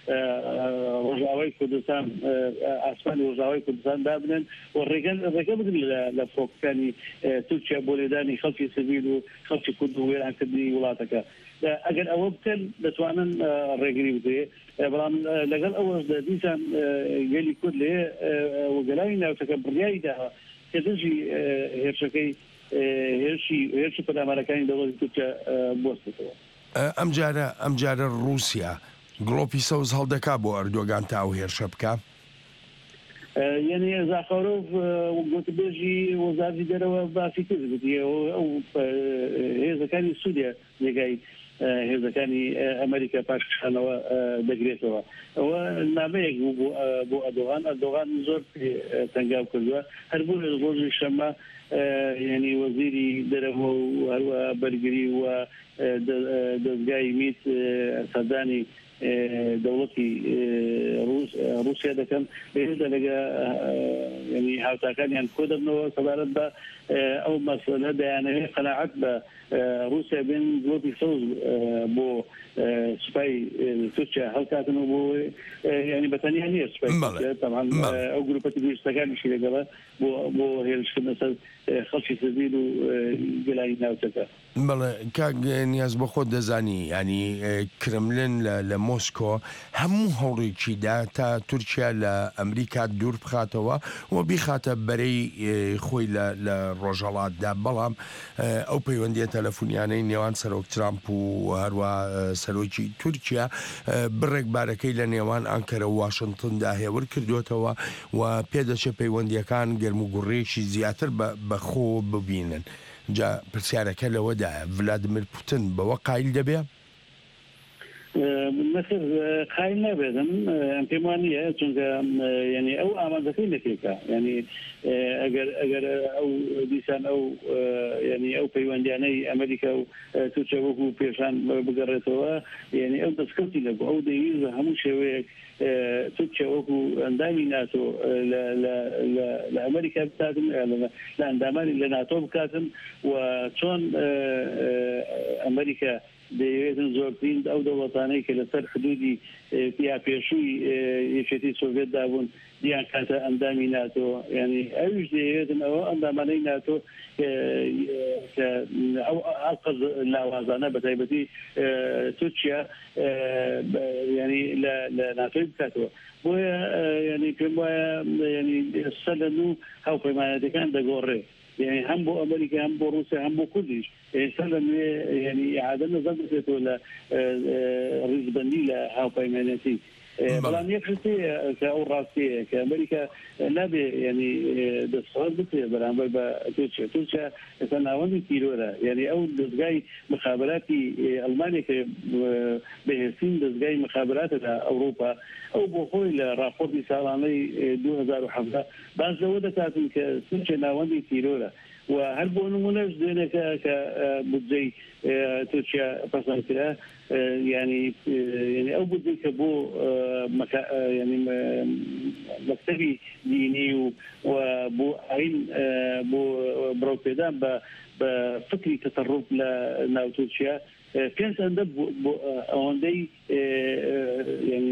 [SPEAKER 13] ڕۆژاوای کوردستان ئاسمانی ڕۆژاوای کوردستان دابنن و ڕێگە بدن لە فۆکەکانی تورکیا بۆ لێدانی خەڵکی سیڤیل و خەڵکی کورد و وێرانکردنی وڵاتەکە ئەگەر ئەوە بکەن دەتوانن ڕێگری بدرێ بەڵام لەگەڵ ئەوەشدا دیسان گەلی کورد لێ وەگەلاوی ناوچەکە بڕیایی داوە کە دژی هێرشەکەی هێرشی هێرشی پەلامارەکانی دەوڵەتی تورکیا بۆستێتەوە.
[SPEAKER 12] ئەم جارە ئەم جارە رووسیا گڵۆپی سەوز هەڵدەکا بۆ ئەردۆگان تا و هێرشە بکە؟
[SPEAKER 13] يعني زاخروف وقتبيجي وزاري دروه بافي كذا بدي او اذا كان السوريا اللي جاي هێزەکانی ئەمریکا پاشخانەوە دەگرێتەوە ئەوە نامەیەک بوو بۆ ئەردۆغان ئەردۆغان زۆر تەنگاو کردووە هەر بوو لە ڕۆژی شەمە ینی وەزیری دەرەوە و هەروە بەرگری و دەستگای میت سەردانی دەوڵەتی رووسیا دەکەن بێدا لەگە ینی هاوتاکانیان کۆ دەبنەوە سەبارەت بە ئەو مەسەلە دەیانەوێت قەناعەت بە رووسیا بێن گڵۆپی سەوز بۆ سوپای تورکیا هەڵکاتنەوە بۆ ینی بەتەنیا نییە سوپای تەمان ئەو گروپەتی گوێستەکانیشی لەگەڵە بۆ بۆ هێرشکردنە سەر خەڵکی سەربیل و گەلانی ناوچەکە.
[SPEAKER 12] بەڵێ کاک نیاز بە خۆت دەزانی ینی کرملن لە مۆسکۆ هەموو هەوڵێکیدا تا تورکیا لە ئەمریکا دوور بخاتەوە و بیخاتە بەرەی خۆی لە ڕۆژهەڵاتدا بەڵام ئەو پەیوەندیە تەلەفۆنیانەی نێوان سەرۆک ترامپ و هەروە سەرۆکی تورکیا بڕێکبارەکەی لە نێوان ئەنکەرە و واشنگتندا هێور کردوێتەوە و پێدەچێت پەیوەندیەکان گەرم و گوڕێکی زیاتر بەخۆ ببینن. جا پرسیارەکە لەوەدایە ڤلادیمیر پوتین بەوە قایل دەبێ؟
[SPEAKER 13] نەخێر قایل نابێتم ئەم پێم وانە چونکە ینی ئەو ئامادەکەی نەکێکە ینی ئەگەر ئەگەر ئەو دیسان ئەو ینی ئەو پەیوەندیانەی ئەمریکا و تورکیا وەکو پێشان بگەڕێتەوە ینی ئەو دەستکەوتی لەبوو ئەو دەویستە هەموو شێوەیەک تورکیا وەکو ئەندامی ناتۆ لە ئەمریکا بکاتن لە ئەندامانی لە ناتۆ بکاتن و چۆن ئەمریکا دەیەوێتن زۆرترین ئەو دەوڵەتانەی کە لەسەر حدودی یا پێشووی یەکێتی سۆڤێت دابوون دیان کاتە ئەندامی ناتۆ ینی ئەوش دەیەوێتن ئەوە ئەندامانەی ناتۆ کە ئەو ئەڵقەز لاوازانە بە تایبەتی تورکیا ینی لە ناتۆی بکاتەوە بۆیە ینی پێم وایە ینی سەر لە نوو هاوپەیمانەتەکان دەگۆڕێ يعني هم بو أمريكا هم بو روسيا هم بو كلش سلم يعني إعادة نظر بسيطه ل رزبني لهاو بايمانتي بلان يكشتي كأو راسية كأمريكا نبي يعني دستور بسيط بلان بل توركيا توركيا تناولي كيلورا يعني أو دزجاي مخابراتي ألمانيا بهسين دزجاي مخابرات أوروبا أو بخوي لراپورتي سالاني دو هزار وحفظة بعض زودة كاتن كتوركيا ناولي كيلورا وهل بو نمونج دينا كبدزي توركيا بسنتها يعني يعني أو بدي كبو مكا يعني مكتبي ديني وبو عين بو بروبيدان بفكري تطرف لناو توركيا كانت عندها عندي يعني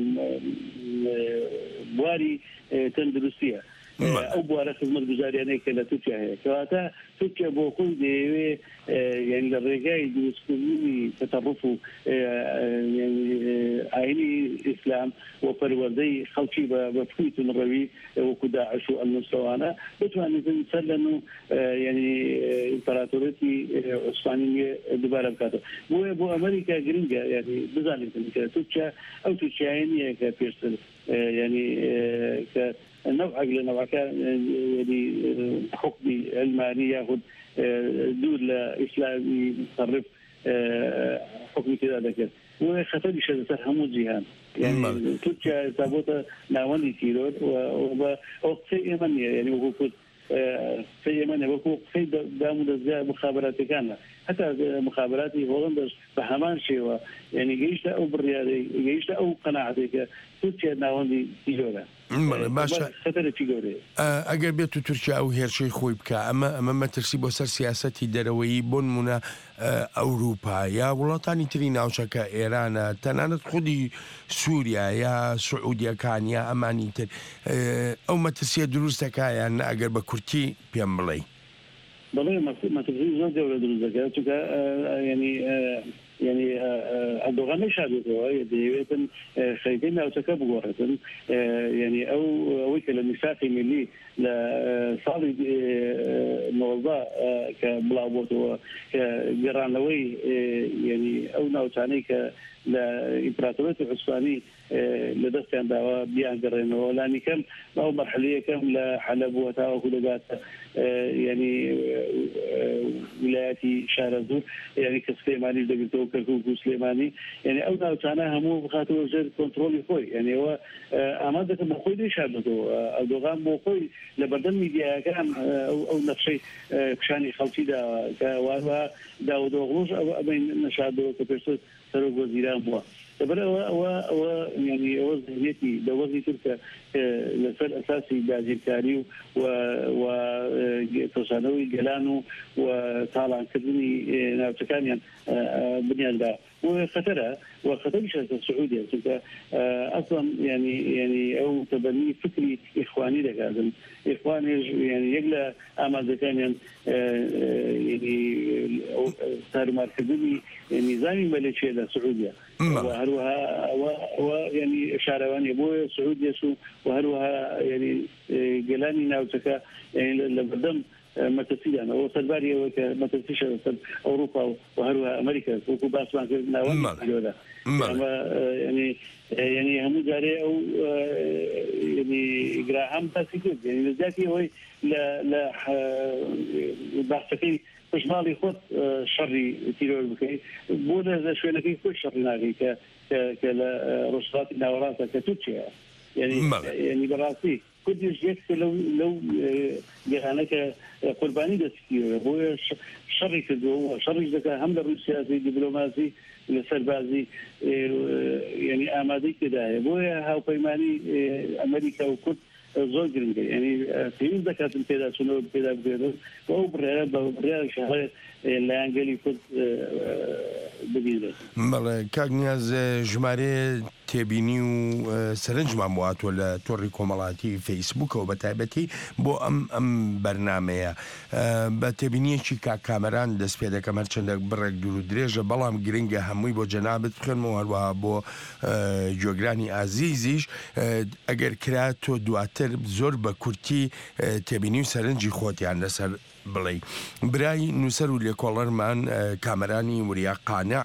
[SPEAKER 13] بواري تندرسية أو بوارة خدمة جزارية كلا توركيا هي كواتا توركيا بوكل ديوي يعني الرجاي دوسكولي تطرفوا يعني عيني إسلام وفروردي خلشي بفويت الروي وكداعش والمستوانة بتواني تنسلنوا يعني إمبراطوريتي عثمانية دبارة بكاتو بو بو أمريكا جرينجا يعني بزاني توركيا أو توركيا يعني كبيرسل يعني ك نوع لنوع كان يعني حكمي علماني ياخذ دول اسلامي يصرف حكمي كذا ذاك وخطر شيء همو جهان يعني تركيا تابوت ناوني كيلو وقت يمن يعني وقت في يمن وقت في دام دزا مخابرات كان حتى مخابراتي هولندا بهمان شيء يعني جيش او بالرياضي جيش او قناعتك تركيا ناوني كيلو
[SPEAKER 12] باشە ئەگەر بێت و تورکیا ئەو هێرشەی خۆی بکە ئەمە ئەمە مەترسی بۆ سەر سیاسەتی دەرەوەی بۆ نمونە ئەوروپا یا وڵاتانی تری ناوچەکە ئێرانە تەنانەت خودی سووریا یا سعودیەکان یا ئەمانی تر ئەو مەترسیە دروستەکایان ئەگەر بە کورتی پێم بڵێ
[SPEAKER 13] بەڵێ مەترسی زۆر گەورە دروست دەکات چونکە ینی يعني أردوغان مش هذا ديوتن خيبين أو تكبر يعني أو وكل الميثاق ملي لصالي موضوع كبلاوت كجرانوي يعني أو نوتاني ك لإمبراطورية العثمانية لدست عندها بيان قرينا ولاني كم أو مرحلية كم لحلب وتاو كلجات يعني ولاياتي شارزور يعني كسليماني دقيقتو كركوك سليماني يعني أو نوتانا همو بخاطر وزير كنترول خوي يعني هو أمادة مخوي ليش هذا أردوغان مخوي لبردن ميديا كان أو أو نفسي كشاني خلتي دا كواروا داود وغلوش أو بين نشادو كبرسوت سروق وزيران بوا تبرع و و يعني وزنيتي دوزني تلك لسر أساسي باجيكاري و و تصانوي جلانو وطالع كذني نابتكانيا بنيان دا وخطرها وخطرش السعودية أصلا يعني يعني أو تبني فكري إخواني ده هذا إخواني يعني يقلا أما كان يعني صار مركزي نظامي مالكي للسعودية وهروها ويعني شارواني أبوه سعودية سو وهروها يعني جلاني ناوتكا يعني لبدم متسيا أنا وسلباري وكمتسيش أوروبا وهروها أمريكا وكوباس ما كنا ولا يعني يعني هم جاري أو يعني جراهام تاسيكود يعني نزاتي هو لا لا بحثي مش مالي خد شري تيرور بكي بودا إذا شوي لكي كل شري ناقي ك ك كلا رشقات نوراسة كتوتشيا يعني يعني براسي كل يجيك لو لو جهانك قرباني دستيو هو شري كده شري ذكاء هم للروسيا زي دبلوماسي للسربازي يعني آمادي كده هو هاو بيماني أمريكا وكل زوج يعني في ذكاء كده شنو كده كده هو برا برا شهر لا أنجلي كنت بديله.
[SPEAKER 12] مال كاغنياز جماري تبيني وسرنج معموات ولا توري كومالاتي فيسبوك وبتابتي بو أم أم برنامج بتبيني شيء كاميران دس في هذا كاميرا عندك برك دور درجة بلام جرينجا هموي بو جنابة خدمة وهو بو جوجراني عزيزيش أجر كراتو دواتر زور بكورتي تبيني سرنجي خوتي عن نسر بڵێ برای نووسەر و لێکۆڵەرمان کامەرانی وریا قانع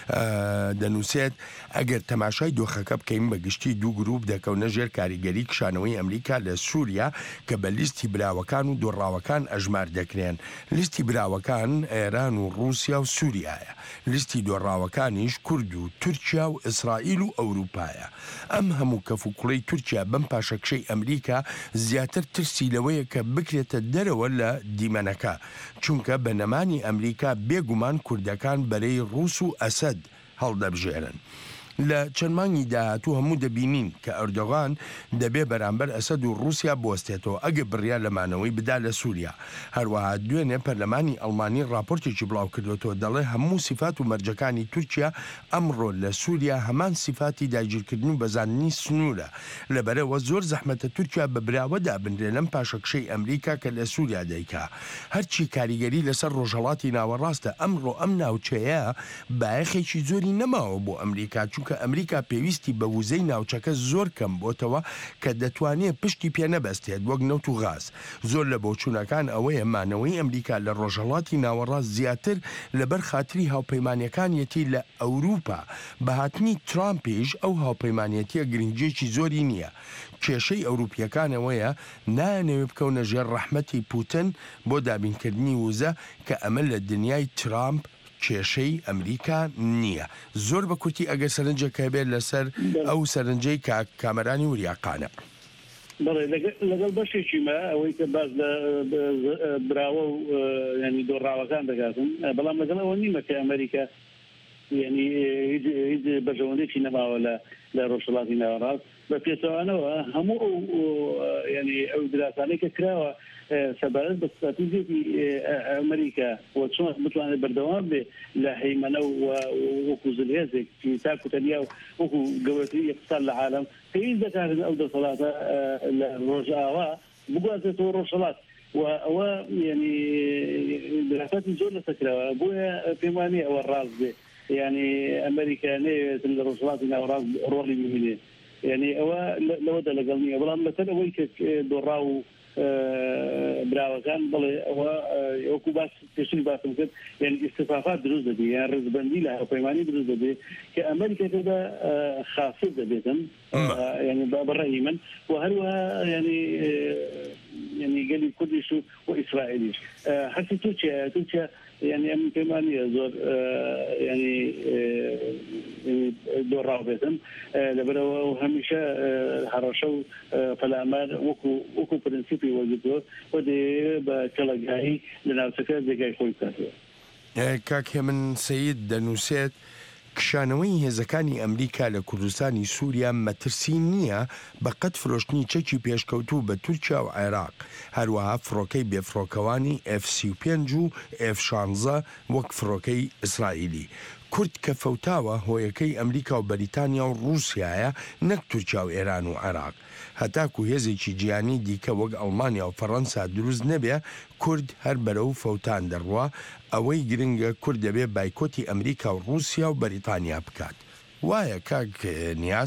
[SPEAKER 12] دەنووسێت ئەگەر تەماشای دۆخەکە بکەین بە گشتی دوو گروپ دەکەونە ژێر کاریگەری کشانەوەی ئەمریکا لە سووریا کە بە لیستی براوەکان و دۆڕاوەکان ئەژمار دەکرێن. لیستی براوەکان ئێران و رووسیا و سووریایە، لیستی دۆڕاوەکانیش کورد و تورکیا و ئیسرائیل و ئەوروپایە. ئەم هەموو کەفوکوڵەی تورکیا بەم پاشەکشەی ئەمریکا زیاتر ترسی لەوەیە کە بکرێتە دەرەوە لە دیمەنەکە، چونکە بە نەمانی ئەمریکا بێگومان کوردەکان بەرەی ڕووس و ئەسەد هەڵدەبژێرن. لە چەند مانگی داهاتوو هەموو دەبینین کە ئەردۆغان دەبێ بەرامبەر ئەسەد و رووسیا بوەستێتەوە ئەگە بڕیا لەمانەوەی بدا لە سووریا. هەروەها دوێنێ پەرلەمانی ئەڵمانی راپۆرتێکی بڵاو کردوەوە دەڵێ هەموو سیفات و مەرجەکانی تورکیا ئەمڕۆ لە سووریا هەمان سیفاتی داگیرکردن و بەزاننی سنوورە، لەبەرەوە زۆر زەحمەتە تورکیا بە براوەدا بنرێ لەم پاشەکشەی ئەمریکا کە لە سووریا دەیکا. هەرچی کاریگەری لەسەر ڕۆژهەڵاتی ناوەڕاستە ئەمڕۆ ئەم ناوچەیە بایەخێکی زۆری نەماوە بۆ ئەمریکا، چونکە ئەمریکا پێویستی بە ووزەی ناوچەکە زۆر کەم بۆتەوە کە دەتوانێت پشتی پێ نەبەستێت وەک نەوت و غاز. زۆر لە بۆچوونەکان ئەوەیە مانەوەی ئەمریکا لە ڕۆژهەڵاتی ناوەڕاست زیاتر لەبەر خاتری هاوپەیمانیەکانیەتی لە ئەوروپا بە هاتنی ترامپیش ئەو هاوپەیمانەتیە گرنگجێکی زۆری نییە. کێشەی ئەوروپیەکانەوەیە نانەوێ بکەونە ژێر ڕەحمەتی پوتن بۆ دابینکردنی وزە کە ئەمە لە دنیای ترامپ کێشەی ئەمریکا نییە. زۆر بە کورتی ئەگەر سەرنجەکە بێت لەسەر ئەو سەرنجەی کامەرانی وریاقانە.
[SPEAKER 13] بەڵێ لەگەڵ بەشێکی مە ئەوەی کە باز لە براوە و ینی دۆڕاوەکان دەگاتن، بەڵام لەگەڵ ئەوە نیمە کە ئەمریکا ینی هیچ بەژەوەندێکی نەماوە لە لە ڕۆژهەڵاتی ناوەڕاست بە پێچەوانەوە هەموو ینی ئەو دراسانەی کە کراوە سەبارەت بە استراتیژیەتی ئەمریکا و چۆن بتوانێت بەردەوام بێ لە هەیمەنە و وەکو زلهێزێک تاکو تەنیا و وەکو گەورەترین اقتصاد لە عالەم پێویست دەکاتن ئەو دەسەڵاتە لە ڕۆژئاوا بگوازێتەوە ڕۆژهەڵات و ئەوە ینی دراساتی زۆر لەسەرکراوە بۆیە پێم وانێ ئەوە ڕاست بێ، ینی ئەمریکا نەیەوێت لە ڕۆژهەڵاتی ناوەڕاست ڕۆڵی ببینێت، ینی ئەوە لەوەدا لەگەڵ نییە، بەڵام لەسەر ئەوەی کە دۆڕا و براوەکان بڵێ ئەوە وەکو باس پێشتر باسم کرد یعنی استفافات دروست دەبێت یان ڕزبەندی لە هاوپەیمانی دروست دەبێت کە ئەمریکا تێدا خافت دەبێتن ینی بەڕێی من و هەروەها ینی ینی گەلی کوردیش و ئیسرائیلیش هەرچی تورکیا تورکیا يعني أم كمان يزور يعني دور رابطن لبرا وهميشة هرشوا فالأمر وكو وكو برنسيبي وجدوا ودي بكلاجاي لنفسك زي خوي كاتو
[SPEAKER 12] كاك من سيد دنوسات کشانەوەی هێزەکانی ئەمریکا لە کوردستانی سووریا مەترسی نییە بە قەت فرۆشتنی چەکی پێشکەوتوو بە تورکیا و عێراق هەروەها فڕۆکەی بێفرۆکەوانی ئێف سی و پێنج و ئێف شانزە وەک فڕۆکەی ئیسرائیلی کورد کە فەوتاوە هۆیەکەی ئەمریکا و بەریتانیا و ڕووسیایە نەک تورکیا و ئێران و عێراق هەتاکو هێزێکی جیانی دیکە وەک ئەڵمانیا و فەڕەنسا دروست نەبێ کورد هەر بەرەو فەوتان دەڕوا ئەوەی گرنگە کورد دەبێ بایکۆتی ئەمریکا و ڕووسیا و بەریتانیا بکات وایە کاک نیاز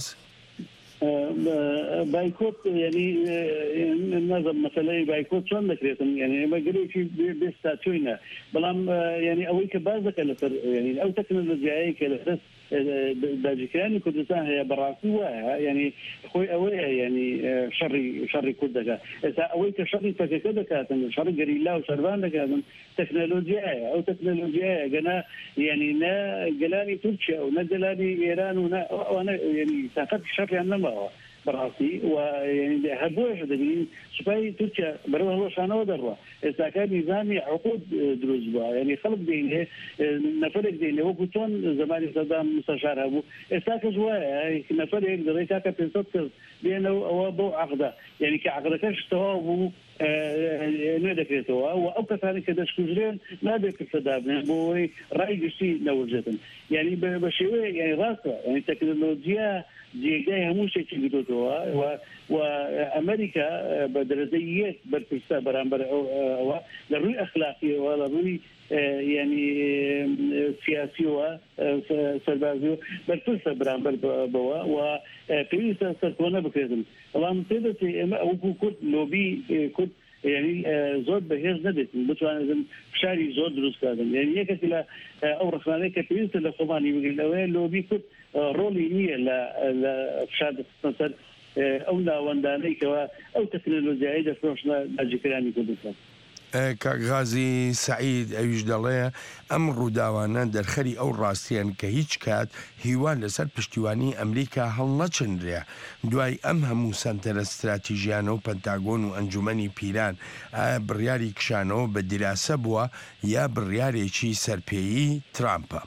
[SPEAKER 13] بايكوت يعني نظم مثلا بايكوت شلون ذكرتم يعني ما قالوا شيء بيستاتوينا بلام يعني اويك بازك يعني او تكنولوجيا كلفس داجكاني كردستان هي براسي واها يعني خوي اويها يعني شري شري كردك اذا اويك شري فكذا كاتن شري قريلا وشربان كاتن تكنولوجيا او تكنولوجيا جنا يعني نا جلاني تركيا ونا جلاني ايران ونا وانا يعني ساقط شري انما براسي ويعني هبوش دبين سباي تركيا بروه هو شانه ودروا اذا كان نظامي عقود دروزبا يعني خلق دينه نفرق دينه وقتون زمان صدام مستشار ابو اذا كجوا نفرق دريكا كبنسوت بينه وابو عقده يعني كعقده كشتوا نذكرتوا واوقات هذه كذا شكوزرين ما بيك السداب بوي راي جسي نوجتن يعني بشوي يعني راسه يعني تكنولوجيا دي جاي هموش شيء جدوتوا وامريكا بدرجيات برتسا برامبر او لروي اخلاقي ولا روي يعني سياسي و سربازي برتسا برامبر بوا و كريسا سكونه بكريزم والله تدتي او كود لوبي كود يعني زود بهيز ندت بتوان شاري زود دروس كذا يعني يكفي لا او رخانه كتير لخواني بيقول لو بيكون رولي هي لا لا فشاد مثلا او لا وندانيك او تكنولوجيا ايده فروشنا اجكراني كردستان
[SPEAKER 12] کاغازی سعید ئەویش دەڵێ ئەم ڕووداوانە دەرخەری ئەو ڕاستیان کە هیچ کات هیوان لەسەر پشتیوانی ئەمریکا هەڵ نەچندرێ دوای ئەم هەموو سنتەرە استراتیژیانە و پەنتاگۆن و ئەنجومەنی پیران ئایا بڕیاری کشانەوە بە دیراسە بووە یا بڕیارێکی سەرپێیی ترامپە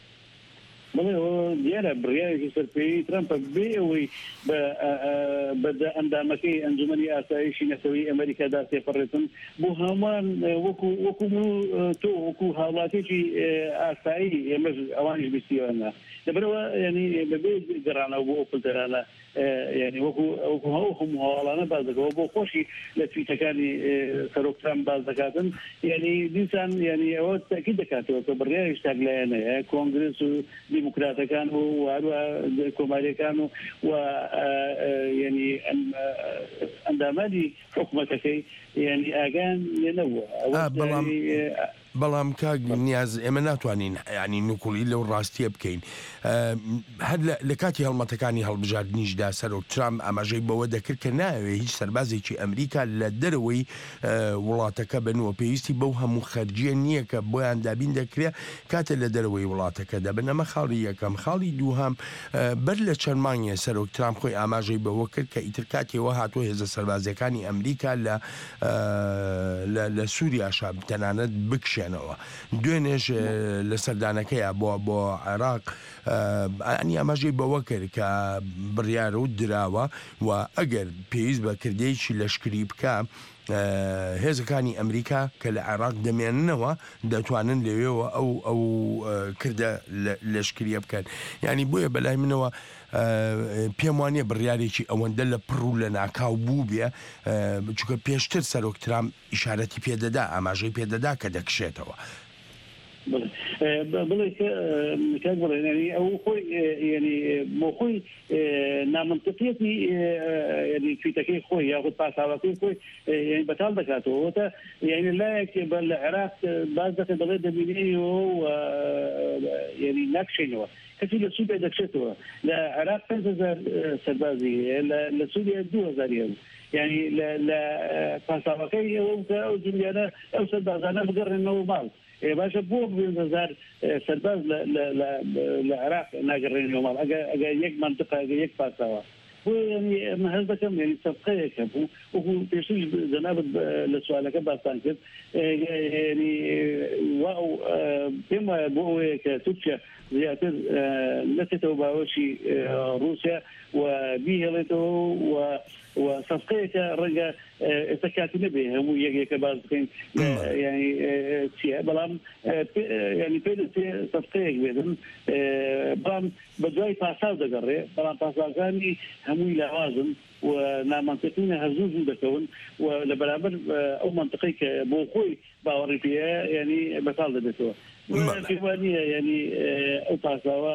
[SPEAKER 13] ديانا برياجي سربي ترامب بيوي بدا اندامكي انجمني اسايشي نسوي امريكا داسي فرتن بو همان وكو وكو تو وكو حالاتي اساي يمز اوانج بيسيونا دبروا يعني ببي جرانا وبو فلترانا يعني وكو وكو هم حوالانا بعض وبو خوشي لتي تكاني سروك ترامب بعض كاتن يعني ديسان يعني هو تاكيد كاتو برياجي اشتغلنا كونغرس ديمقراطي كانوا وعلوا كوماري كانوا و يعني اندامالي حكومتك يعني اجان ينوع
[SPEAKER 12] بەڵام کاک نیاز ئێمە ناتوانین ینی نوکوڵی لەو ڕاستیە بکەین هەر لە کاتی هەڵمەتەکانی هەڵبژاردنیشدا سەرۆک ترامپ ئاماژەی بەوە دەکرد کە ناوێت هیچ سەربازێکی ئەمریکا لە دەرەوەی وڵاتەکە بنوە پێویستی بەو هەموو خەرجیە نییە کە بۆیان دابین دەکرێت کاتە لە دەرەوەی وڵاتەکە دەبن ئەمە خاڵی یەکەم خاڵی دووهام بەر لە چەند مانگێ سەرۆک ترامپ خۆی ئاماژەی بەوە کرد کە ئیتر کاتێەوە هاتووە هێزە سەربازەکانی ئەمریکا لە سووریاشا تەنانەت بکشێن دوێنێش لە سەردانەکەیە بۆ بۆ عێراق ئەنی ئاماژەی بەوە کرد کە بڕیارە و دراوە و ئەگەر پێویست بە کردەیەکی لەشکری بکە هێزەکانی ئەمریکا کە لە عێراق دەمێننەوە دەتوانن لەوێەوە ئەو ئەو کردە لەشکریە بکەن ینی بۆیە بەلای منەوە پێم وانە بڕیارێکی ئەوەندە لە پڕ و لە ناکاو بوو بێ چونکە پێشتر سەرۆک ترامپ ئیشارەتی پێدەدا ئاماژەی پێدەدا کە دەکشێتەوە
[SPEAKER 13] بڵێ کاک بڵێن ینی ئەو خۆی ینی بۆ خۆی نامنطقیەتی ینی تویتەکەی خۆی یاخود پاساوەکەی خۆی ینی بەتاڵ دەکاتەوە تا ینی لایەک بە لە عێراق باز دەکەن دەڵێ دەبینێنەوە و ینی ناکشێنەوە کەسی لە سوودیا دەکشێتەوە لە عێراق پێنج هەزار سەربازی هەیە لە سوودیا دوو هەزار هەیە يعني لا پاساوەکەی ئەوە ئەو جولیانە ئەو سەربازانە بگەڕێنەوە ماڵ باشە بۆ هزار سەرباز لە عێراق ناگەڕێنەوە ماڵ ئەگەر یەک منطقە ئەگەر یەک پاساوە بۆ ینی هەز دەکەم ینی سەبقەیەکە بوو وەکو پێشتر جەنابەت لە سوالەکە باسان کرد ینی پێم وایە بۆ ئەوەیە کە تورکیا زیاتر نەچێتەوە باوەشی رووسیا و بیهێڵێتەوە و وصفقية رجع تكاتنا بها مو يجي كبازين يعني سيا بلام يعني بين صفقية بينهم بلام بدوي فاسال دقرة بلام فاسال ثاني هم يلازم ونامنطقين هزوز بكون ولبرابر أو منطقي كبوخوي باوري فيها يعني بطال دبتوا في وانية يعني أو فاسوا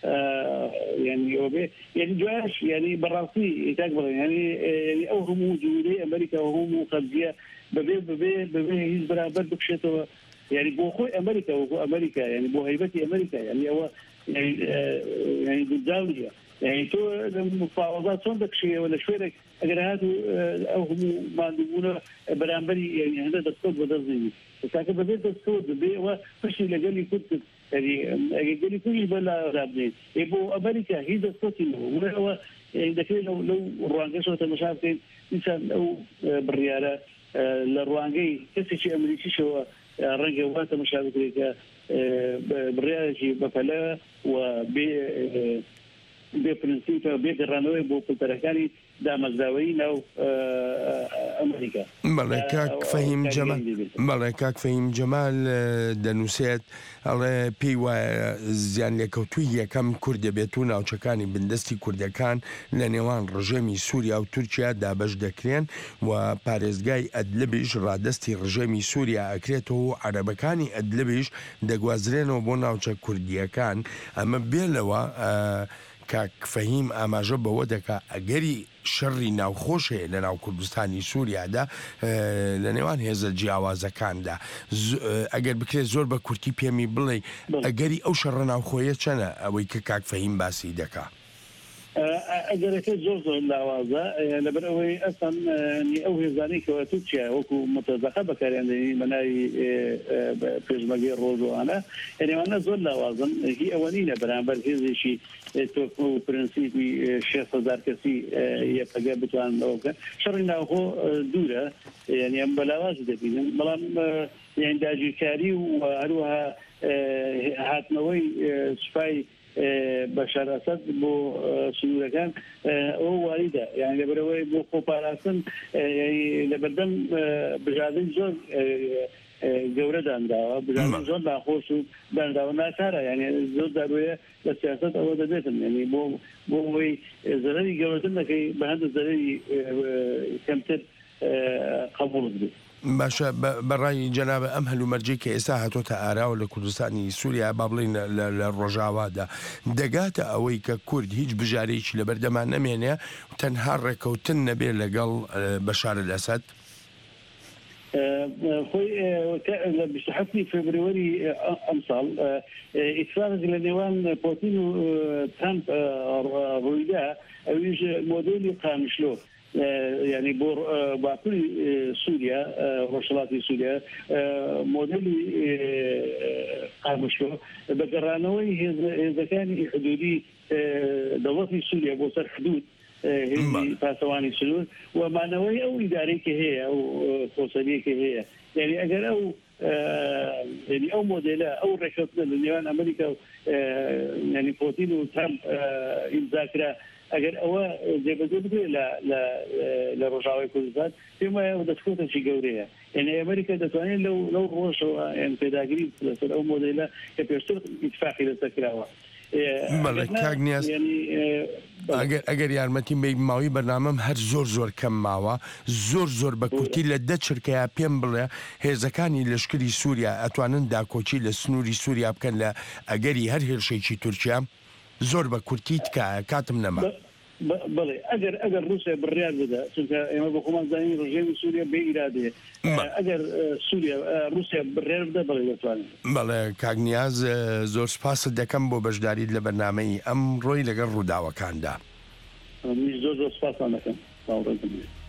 [SPEAKER 13] يعني يعني جواش يعني براسي تكبر يعني يعني او هم موجودين امريكا وهم خلفيه ببي ببي ببي هيز برابر بكشته يعني بو خوي امريكا وبو امريكا يعني بو هيبتي امريكا يعني هو يعني يعني بالدوليه يعني تو المفاوضات صندوق شيء ولا شويه اگر هذا او هم ما عندنا برامبري يعني هذا دكتور بدرزي لكن بديت السود بي وفشي لقالي كنت يعني قال لي كل بلا رابني يبو امريكا هي دكتور ولا هو دكتور لو لو روانجش وتمشاكل انسان او بالرياله للروانجي كسي شيء امريكي شو رنجه وقت مشاكل بالرياله شيء بفلا وبي ببرنسيبه بيقرانوي بو بالتركاني دام الزاويين او امريكا
[SPEAKER 12] ملكاك فهيم جمال ملكاك فهيم جمال دنوسيت على بي و زيان لكوتوية كم كرد بيتون او شكاني بندستي كردكان لنيوان رجيمي سوريا او تركيا دابش دكرين و باريزغاي ادلبيش رادستي رجيمي سوريا اكريتو عربكاني ادلبيش دقوازرينو بونا او كرديا كان اما بيلوا آه کاک فەهیم ئاماژە بەوە دەکا ئەگەری شەڕی ناوخۆشێ لە ناو کوردستانی سووریادا لە نێوان هێزە جیاوازەکاندا ئەگەر بکرێت زۆر بە کورتی پێمی بڵێ ئەگەری ئەو شەڕە ناوخۆیە چەنە ئەوەی کە کاک فەهیم باسی دەکا
[SPEAKER 13] ئەگەرەکە زۆر زۆر لاوازە لەبەر ئەوەی ئەسان ئەو هێزانەی کەوە تورکیا وەکو متەزەقە بەکارێنێنی بەناوی پێشمەرگەی ڕۆژوانە ئەنێوانە زۆر لاوازن هی ئەوە نینە بەرامبەر هێزێکی تۆپ و پرەنسیپی شێست هەزار کەسی یەکەگە بتوانەوە بکەن شەڕی ناوخۆ دوورە یعنی ئەم بەلاواز دەبینن بەڵام یعنی داگیرکاری و هەروەها هاتنەوەی سوپای بەشار ئەسەد بۆ سنوورەکان ئەو واریدە یعنی لەبەرەوەی بۆ خۆپاراستن لەبەردەم بژاردن زۆر گەورەدانداوە بژاردن زۆر ناخۆش و دانراوە ناکارە یعنی زۆر داروەیە لە سیاست ئەوە دەبێتن یعنی بۆ بۆ ئەوەی زەرەری گەورەتر دەکەی بە هەندە زەرەری کەمتر قبول بێت
[SPEAKER 12] باشە بەڕای جەنابە ئەم هەلومەرجەی کە ئێستا هاتۆتە ئاراوە لە کوردستانی سووریا با بڵین لە ڕۆژاوادا دەگاتە ئەوەی کە کورد هیچ بژارێکی لەبەردەمان نەمێنێ تەنها ڕێکەوتن نەبێت لەگەڵ بەشار ئەسەد
[SPEAKER 13] خوي بشحفني فبراير امصال اتفاق لنيوان بوتين وترامب رويدا او يجي موديل قامشلو يعني بور باكل سوريا روشلاتي سوريا موديل قامشلو بقرانوي اذا كان حدودي دولتي سوريا بوصل حدود هذه فاسواني سلول ومعنوية أو إدارية هي أو قوسية هي يعني أجر أو يعني أو موديلا أو ركضنا للنيوان أمريكا يعني بوتين وترامب الذاكرة أجر أو زي بدو لا لا لرجاوي كردستان فيما يدخلون شيء جورية يعني أمريكا دتوانين لو لو روشوا يعني في داخلي أو موديلا كبيرسل اتفاقي للذاكرة
[SPEAKER 12] بەڵێ کاگنیاز ئەگەر یارمەتی بێ ماوەی بەرنامەم هەر زۆر زۆر کەم ماوە زۆر زۆر بە کورتی لە دە چرکەیە پێم بڵێ هێزەکانی لەشکری سووریا ئەتوانن داکۆچی لە سنووری سووریا بکەن لە ئەگەری هەر هێرشێکی تورکیا زۆر بە کورتی تکایە کاتم نەما
[SPEAKER 13] بڵێ ئەگەر ئەگەر رووسیا بڕیار بدا چونکە ئێمە بە خۆمان زانین ڕژێمی سووریا بێ ئیرادەیە ئەگەر سووریا رووسیا بڕیار بدا بڵێ دەتوانێت
[SPEAKER 12] بەڵێ کاگنیاز زۆر سپاست دەکەم بۆ بەشداریت لە بەرنامەی ئەم ڕۆی لەگەڵ ڕووداوەکاندا
[SPEAKER 13] زۆر زۆر سپاسان دەکەم.